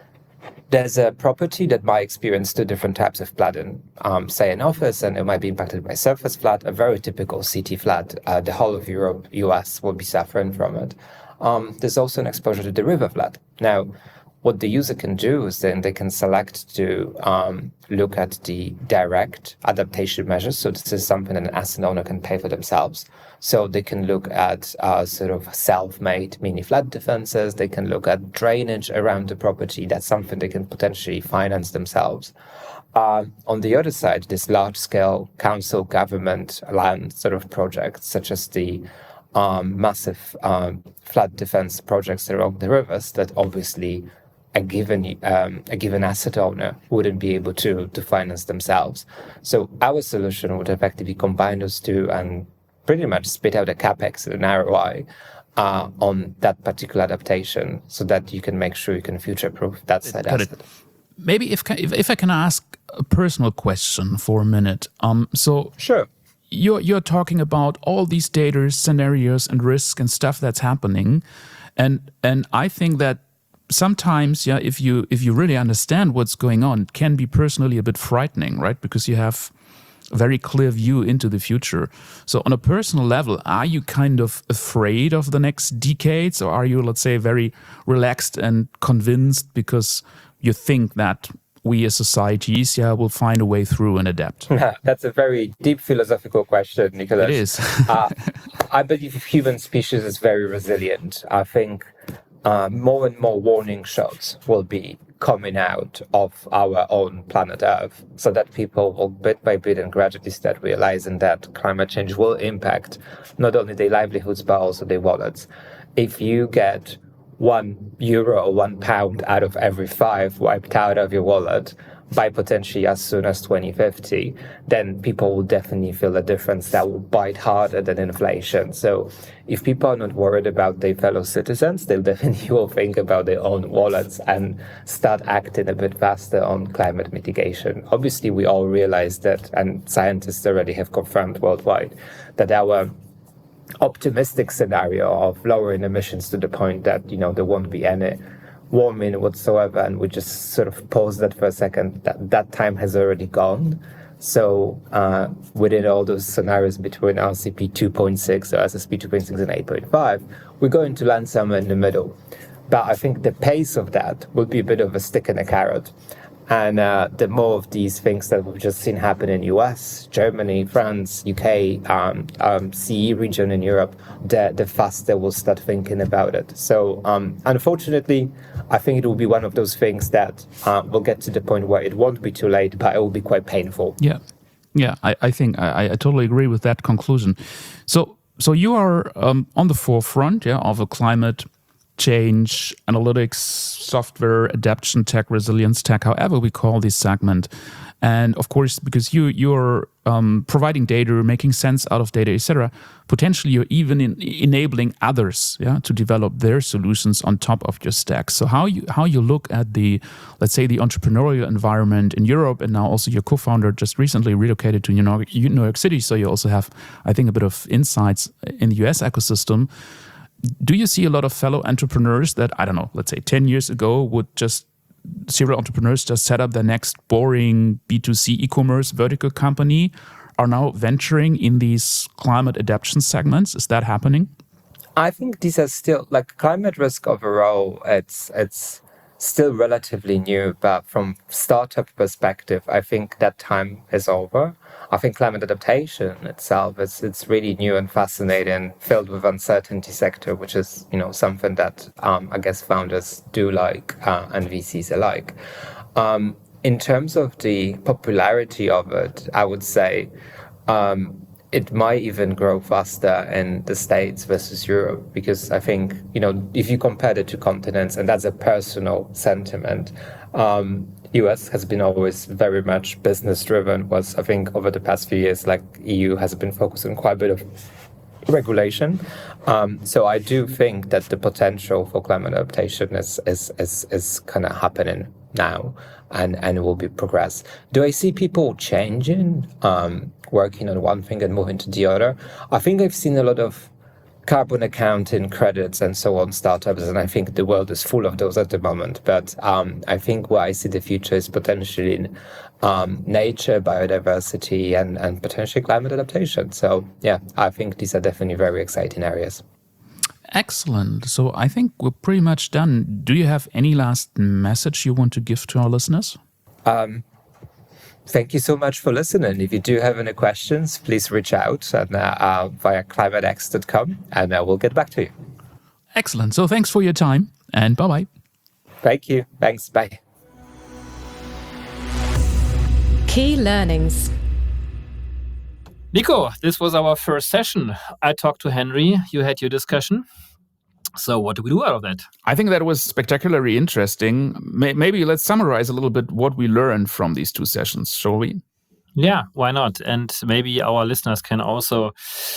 there's a property that might experience two different types of flood in, um, say, an office, and it might be impacted by surface flood, a very typical city flood. Uh, the whole of Europe, U S will be suffering from it. Um, there's also an exposure to the river flood. Now, what the user can do is then they can select to um, look at the direct adaptation measures. So this is something that an asset owner can pay for themselves. So they can look at uh, sort of self-made mini flood defenses. They can look at drainage around the property. That's something they can potentially finance themselves. Uh, on the other side, this large-scale council government land sort of projects, such as the um, massive um, flood defense projects along the rivers, that obviously a given um, a given asset owner wouldn't be able to to finance themselves. So our solution would effectively combine those two and pretty much spit out a capex and an R O I uh, on that particular adaptation, so that you can make sure you can future-proof that side asset. Maybe if, if if I can ask a personal question for a minute. Um, so sure. You're you're talking about all these data, scenarios, and risk and stuff that's happening, and and I think that sometimes, yeah, if you if you really understand what's going on, it can be personally a bit frightening, right? Because you have a very clear view into the future. So on a personal level, are you kind of afraid of the next decades, or are you, let's say, very relaxed and convinced because you think that we as societies, yeah, will find a way through and adapt? That's a very deep philosophical question, Nicholas. It is. uh, I believe human species is very resilient. I think Uh, more and more warning shots will be coming out of our own planet Earth, so that people will bit by bit and gradually start realizing that climate change will impact not only their livelihoods but also their wallets. If you get one euro or one pound out of every five wiped out of your wallet by potentially as soon as twenty fifty, then people will definitely feel a difference that will bite harder than inflation. So if people are not worried about their fellow citizens, they'll definitely will think about their own wallets and start acting a bit faster on climate mitigation. Obviously, we all realize that, and scientists already have confirmed worldwide, that our optimistic scenario of lowering emissions to the point that, you know, there won't be any warming whatsoever, and we just sort of pause that for a second, that that time has already gone. So uh, within all those scenarios between R C P two point six or S S P two point six and eight point five, we're going to land somewhere in the middle. But I think the pace of that will be a bit of a stick and a carrot. And uh, the more of these things that we've just seen happen in U S, Germany, France, U K, um, um, C E region in Europe, the, the faster we'll start thinking about it. So um, unfortunately, I think it will be one of those things that uh, will get to the point where it won't be too late, but it will be quite painful. Yeah, yeah, I, I think I, I totally agree with that conclusion. So, so you are um, on the forefront, yeah, of a climate change, analytics, software, adaptation tech, resilience tech, however we call this segment. And of course, because you, you're um, providing data, making sense out of data, et cetera, potentially you're even in, enabling others, yeah, to develop their solutions on top of your stack. So how you how you look at the, let's say, the entrepreneurial environment in Europe, and now also your co-founder just recently relocated to New York, New York City, so you also have, I think, a bit of insights in the U S ecosystem. Do you see a lot of fellow entrepreneurs that, I don't know, let's say ten years ago would just, serial entrepreneurs just set up their next boring B two C e-commerce vertical company, are now venturing in these climate adaptation segments? Is that happening? I think these are still, like climate risk overall, it's it's still relatively new, but from startup perspective, I think that time is over. I think climate adaptation itself is it's really new and fascinating, filled with uncertainty sector, which is, you know, something that um, I guess founders do like uh, and V Cs alike. Um, in terms of the popularity of it, I would say um, it might even grow faster in the States versus Europe, because I think, you know, if you compare the two continents, and that's a personal sentiment, um, U S has been always very much business driven, was I think over the past few years, like E U has been focused on quite a bit of regulation. Um, so I do think that the potential for climate adaptation is is is, is kind of happening now, and, and will be progressed. Do I see people changing, um, working on one thing and moving to the other? I think I've seen a lot of carbon accounting credits and so on startups, and I think the world is full of those at the moment. But um, I think where I see the future is potentially in um, nature, biodiversity, and, and potentially climate adaptation. So yeah, I think these are definitely very exciting areas. Excellent. So I think we're pretty much done. Do you have any last message you want to give to our listeners? Um, Thank you so much for listening. If you do have any questions, please reach out and, uh, uh, via climate x dot com, and uh, we'll get back to you. Excellent. So thanks for your time, and bye-bye. Thank you. Thanks. Bye. Key learnings. Nico, this was our first session. I talked to Henry. You had your discussion. So what do we do out of that? I think that was spectacularly interesting. Maybe let's summarize a little bit what we learned from these two sessions, shall we? Yeah, why not? And maybe our listeners can also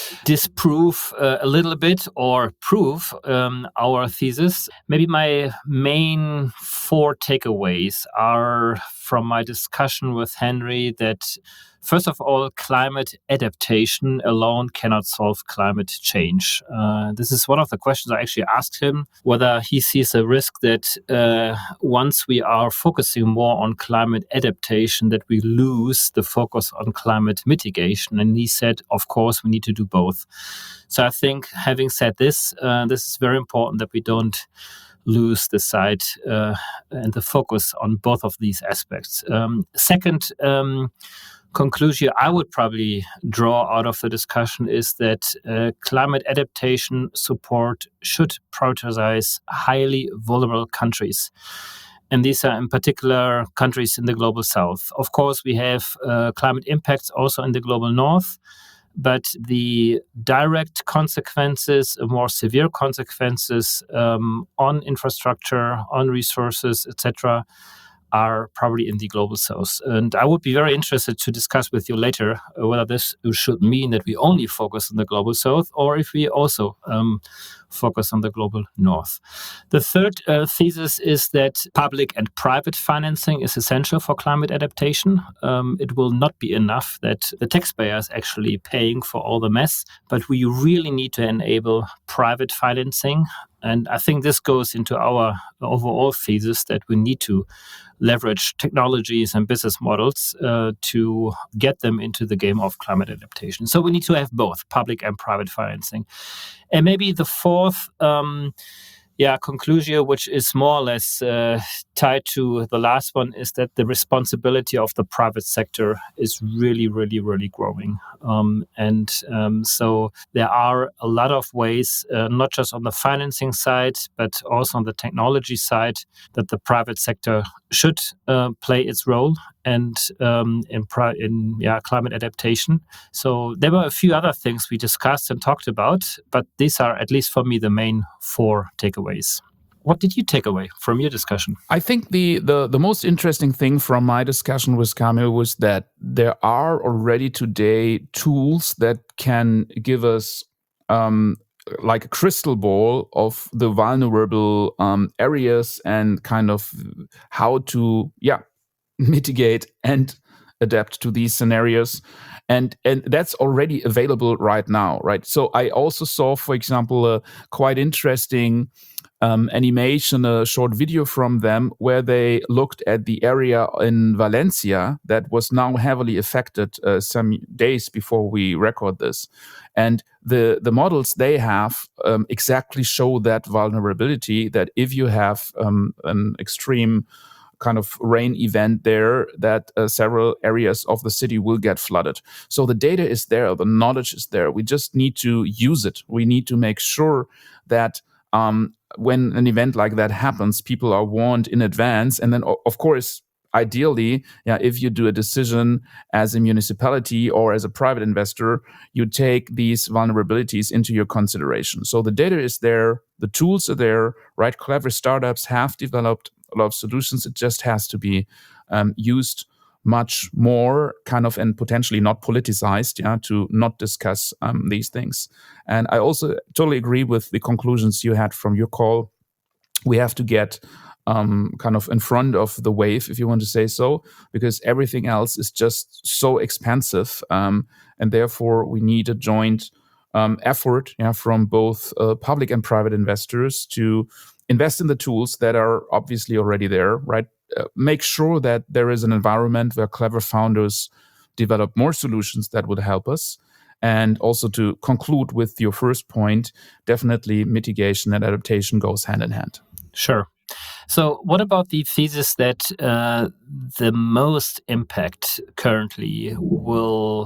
disprove uh, a little bit or prove um, our thesis. Maybe my main four takeaways are from my discussion with Henry that, first of all, climate adaptation alone cannot solve climate change. Uh, this is one of the questions I actually asked him, whether he sees a risk that uh, once we are focusing more on climate adaptation, that we lose the focus on climate mitigation. And he said, of course, we need to do both. So I think, having said this, uh, this is very important that we don't lose the sight uh, and the focus on both of these aspects. Um, second, um, conclusion I would probably draw out of the discussion is that uh, climate adaptation support should prioritize highly vulnerable countries. And these are in particular countries in the global south. Of course, we have uh, climate impacts also in the global north, but the direct consequences, more severe consequences um, on infrastructure, on resources, et cetera, are probably in the global south. And I would be very interested to discuss with you later uh, whether this should mean that we only focus on the global south or if we also um, focus on the global north. The third uh, thesis is that public and private financing is essential for climate adaptation. Um, it will not be enough that the taxpayer is actually paying for all the mess, but we really need to enable private financing. And I think this goes into our overall thesis that we need to leverage technologies and business models uh, to get them into the game of climate adaptation. So we need to have both public and private financing. And maybe the fourth um, yeah, conclusion, which is more or less uh, tied to the last one, is that the responsibility of the private sector is really, really, really growing. Um, and um, so there are a lot of ways, uh, not just on the financing side, but also on the technology side, that the private sector should uh, play its role and um, in, pri- in yeah, climate adaptation. So there were a few other things we discussed and talked about, but these are, at least for me, the main four takeaways. What did you take away from your discussion? I think the, the, the most interesting thing from my discussion with Kamil was that there are already today tools that can give us um, like a crystal ball of the vulnerable um, areas and kind of how to, yeah, mitigate and adapt to these scenarios. And and that's already available right now, right? So I also saw, for example, a quite interesting um, animation, a short video from them where they looked at the area in Valencia that was now heavily affected uh, some days before we record this. And the, the models they have um, exactly show that vulnerability, that if you have um, an extreme kind of rain event there, that uh, several areas of the city will get flooded. So the data is there, the knowledge is there. We just need to use it. We need to make sure that um, when an event like that happens, people are warned in advance. And then, of course, ideally, yeah, if you do a decision as a municipality or as a private investor, you take these vulnerabilities into your consideration. So the data is there, the tools are there, right? Clever startups have developed a lot of solutions. It just has to be um, used much more, kind of, and potentially not politicized, yeah, to not discuss um, these things. And I also totally agree with the conclusions you had from your call. We have to get um, kind of in front of the wave, if you want to say so, because everything else is just so expensive, um, and therefore we need a joint um, effort, yeah, from both uh, public and private investors to invest in the tools that are obviously already there, right? Uh, make sure that there is an environment where clever founders develop more solutions that would help us. And also to conclude with your first point, definitely mitigation and adaptation goes hand in hand. Sure. So what about the thesis that uh, the most impact currently will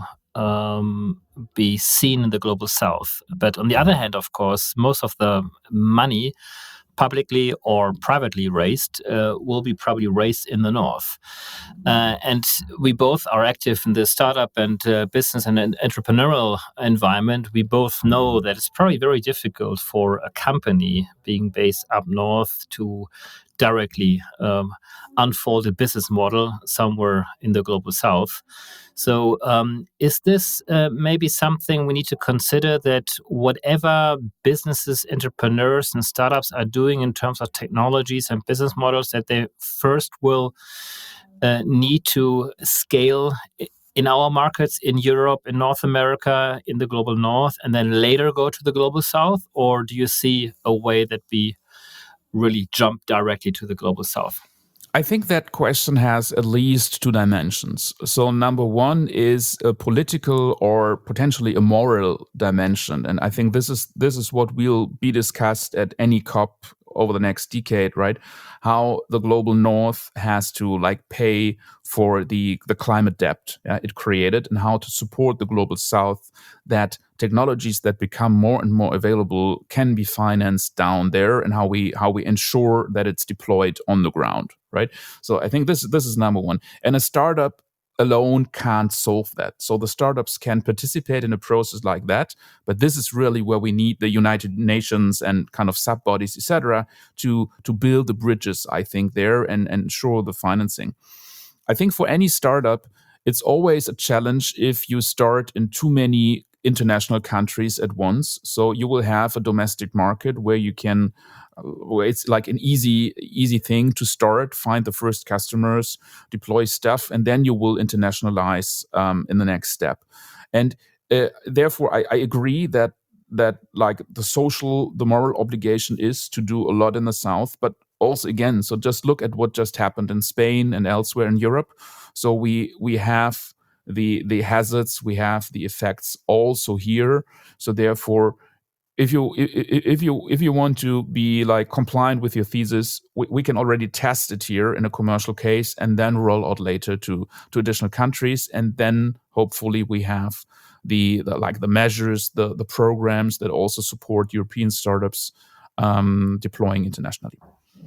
um, be seen in the Global South? But on the other hand, of course, most of the money publicly or privately raised uh, will be probably raised in the North. Uh, and we both are active in the startup and uh, business and entrepreneurial environment. We both know that it's probably very difficult for a company being based up north to directly um, unfold a business model somewhere in the Global South. So um, is this uh, maybe something we need to consider, that whatever businesses, entrepreneurs and startups are doing in terms of technologies and business models, that they first will uh, need to scale in our markets, in Europe, in North America, in the Global North, and then later go to the Global South? Or do you see a way that we really jump directly to the Global South? I think that question has at least two dimensions. So number one is a political or potentially a moral dimension. And I think this is this is what will be discussed at any COP over the next decade, right? How the Global North has to like pay for the, the climate debt uh, it created, and how to support the Global South, that technologies that become more and more available can be financed down there, and how we how we ensure that it's deployed on the ground, right? So I think this this is number one. And a startup alone can't solve that. So the startups can participate in a process like that, but this is really where we need the United Nations and kind of sub-bodies, et cetera, to to build the bridges, I think, there and, and ensure the financing. I think for any startup, it's always a challenge if you start in too many international countries at once. So you will have a domestic market where you can, where it's like an easy, easy thing to start, find the first customers, deploy stuff, and then you will internationalize um, in the next step. And uh, therefore, I, I agree that that like the social, the moral obligation is to do a lot in the South, but also again, so just look at what just happened in Spain and elsewhere in Europe. So we we have the the hazards, we have the effects also here. So therefore, if you if you if you want to be like compliant with your thesis, we, we can already test it here in a commercial case and then roll out later to to additional countries, and then hopefully we have the, the like the measures, the the programs that also support European startups um, deploying internationally.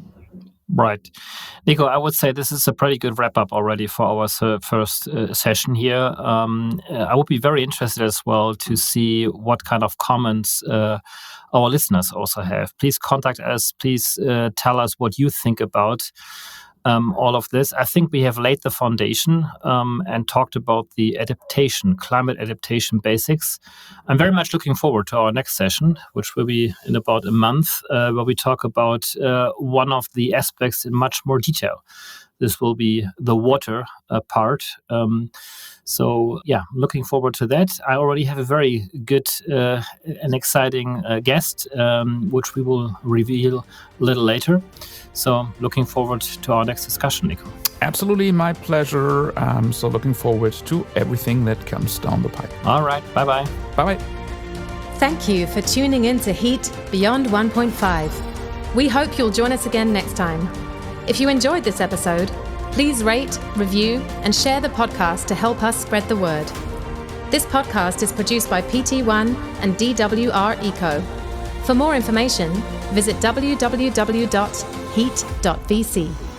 Right. Nico, I would say this is a pretty good wrap-up already for our first uh, session here. Um, I would be very interested as well to see what kind of comments uh, our listeners also have. Please contact us. Please uh, tell us what you think about um, all of this. I think we have laid the foundation um, and talked about the adaptation, climate adaptation basics. I'm very much looking forward to our next session, which will be in about a month, uh, where we talk about uh, one of the aspects in much more detail. this will be the water uh, part. Um, so yeah, looking forward to that. I already have a very good uh, and exciting uh, guest, um, which we will reveal a little later. So looking forward to our next discussion, Nico. Absolutely, my pleasure. Um, so looking forward to everything that comes down the pipe. All right, bye-bye. Bye-bye. Thank you for tuning in to Heat Beyond one point five. We hope you'll join us again next time. If you enjoyed this episode, please rate, review, and share the podcast to help us spread the word. This podcast is produced by P T one and D W R Eco. For more information, visit w w w dot heat dot v c.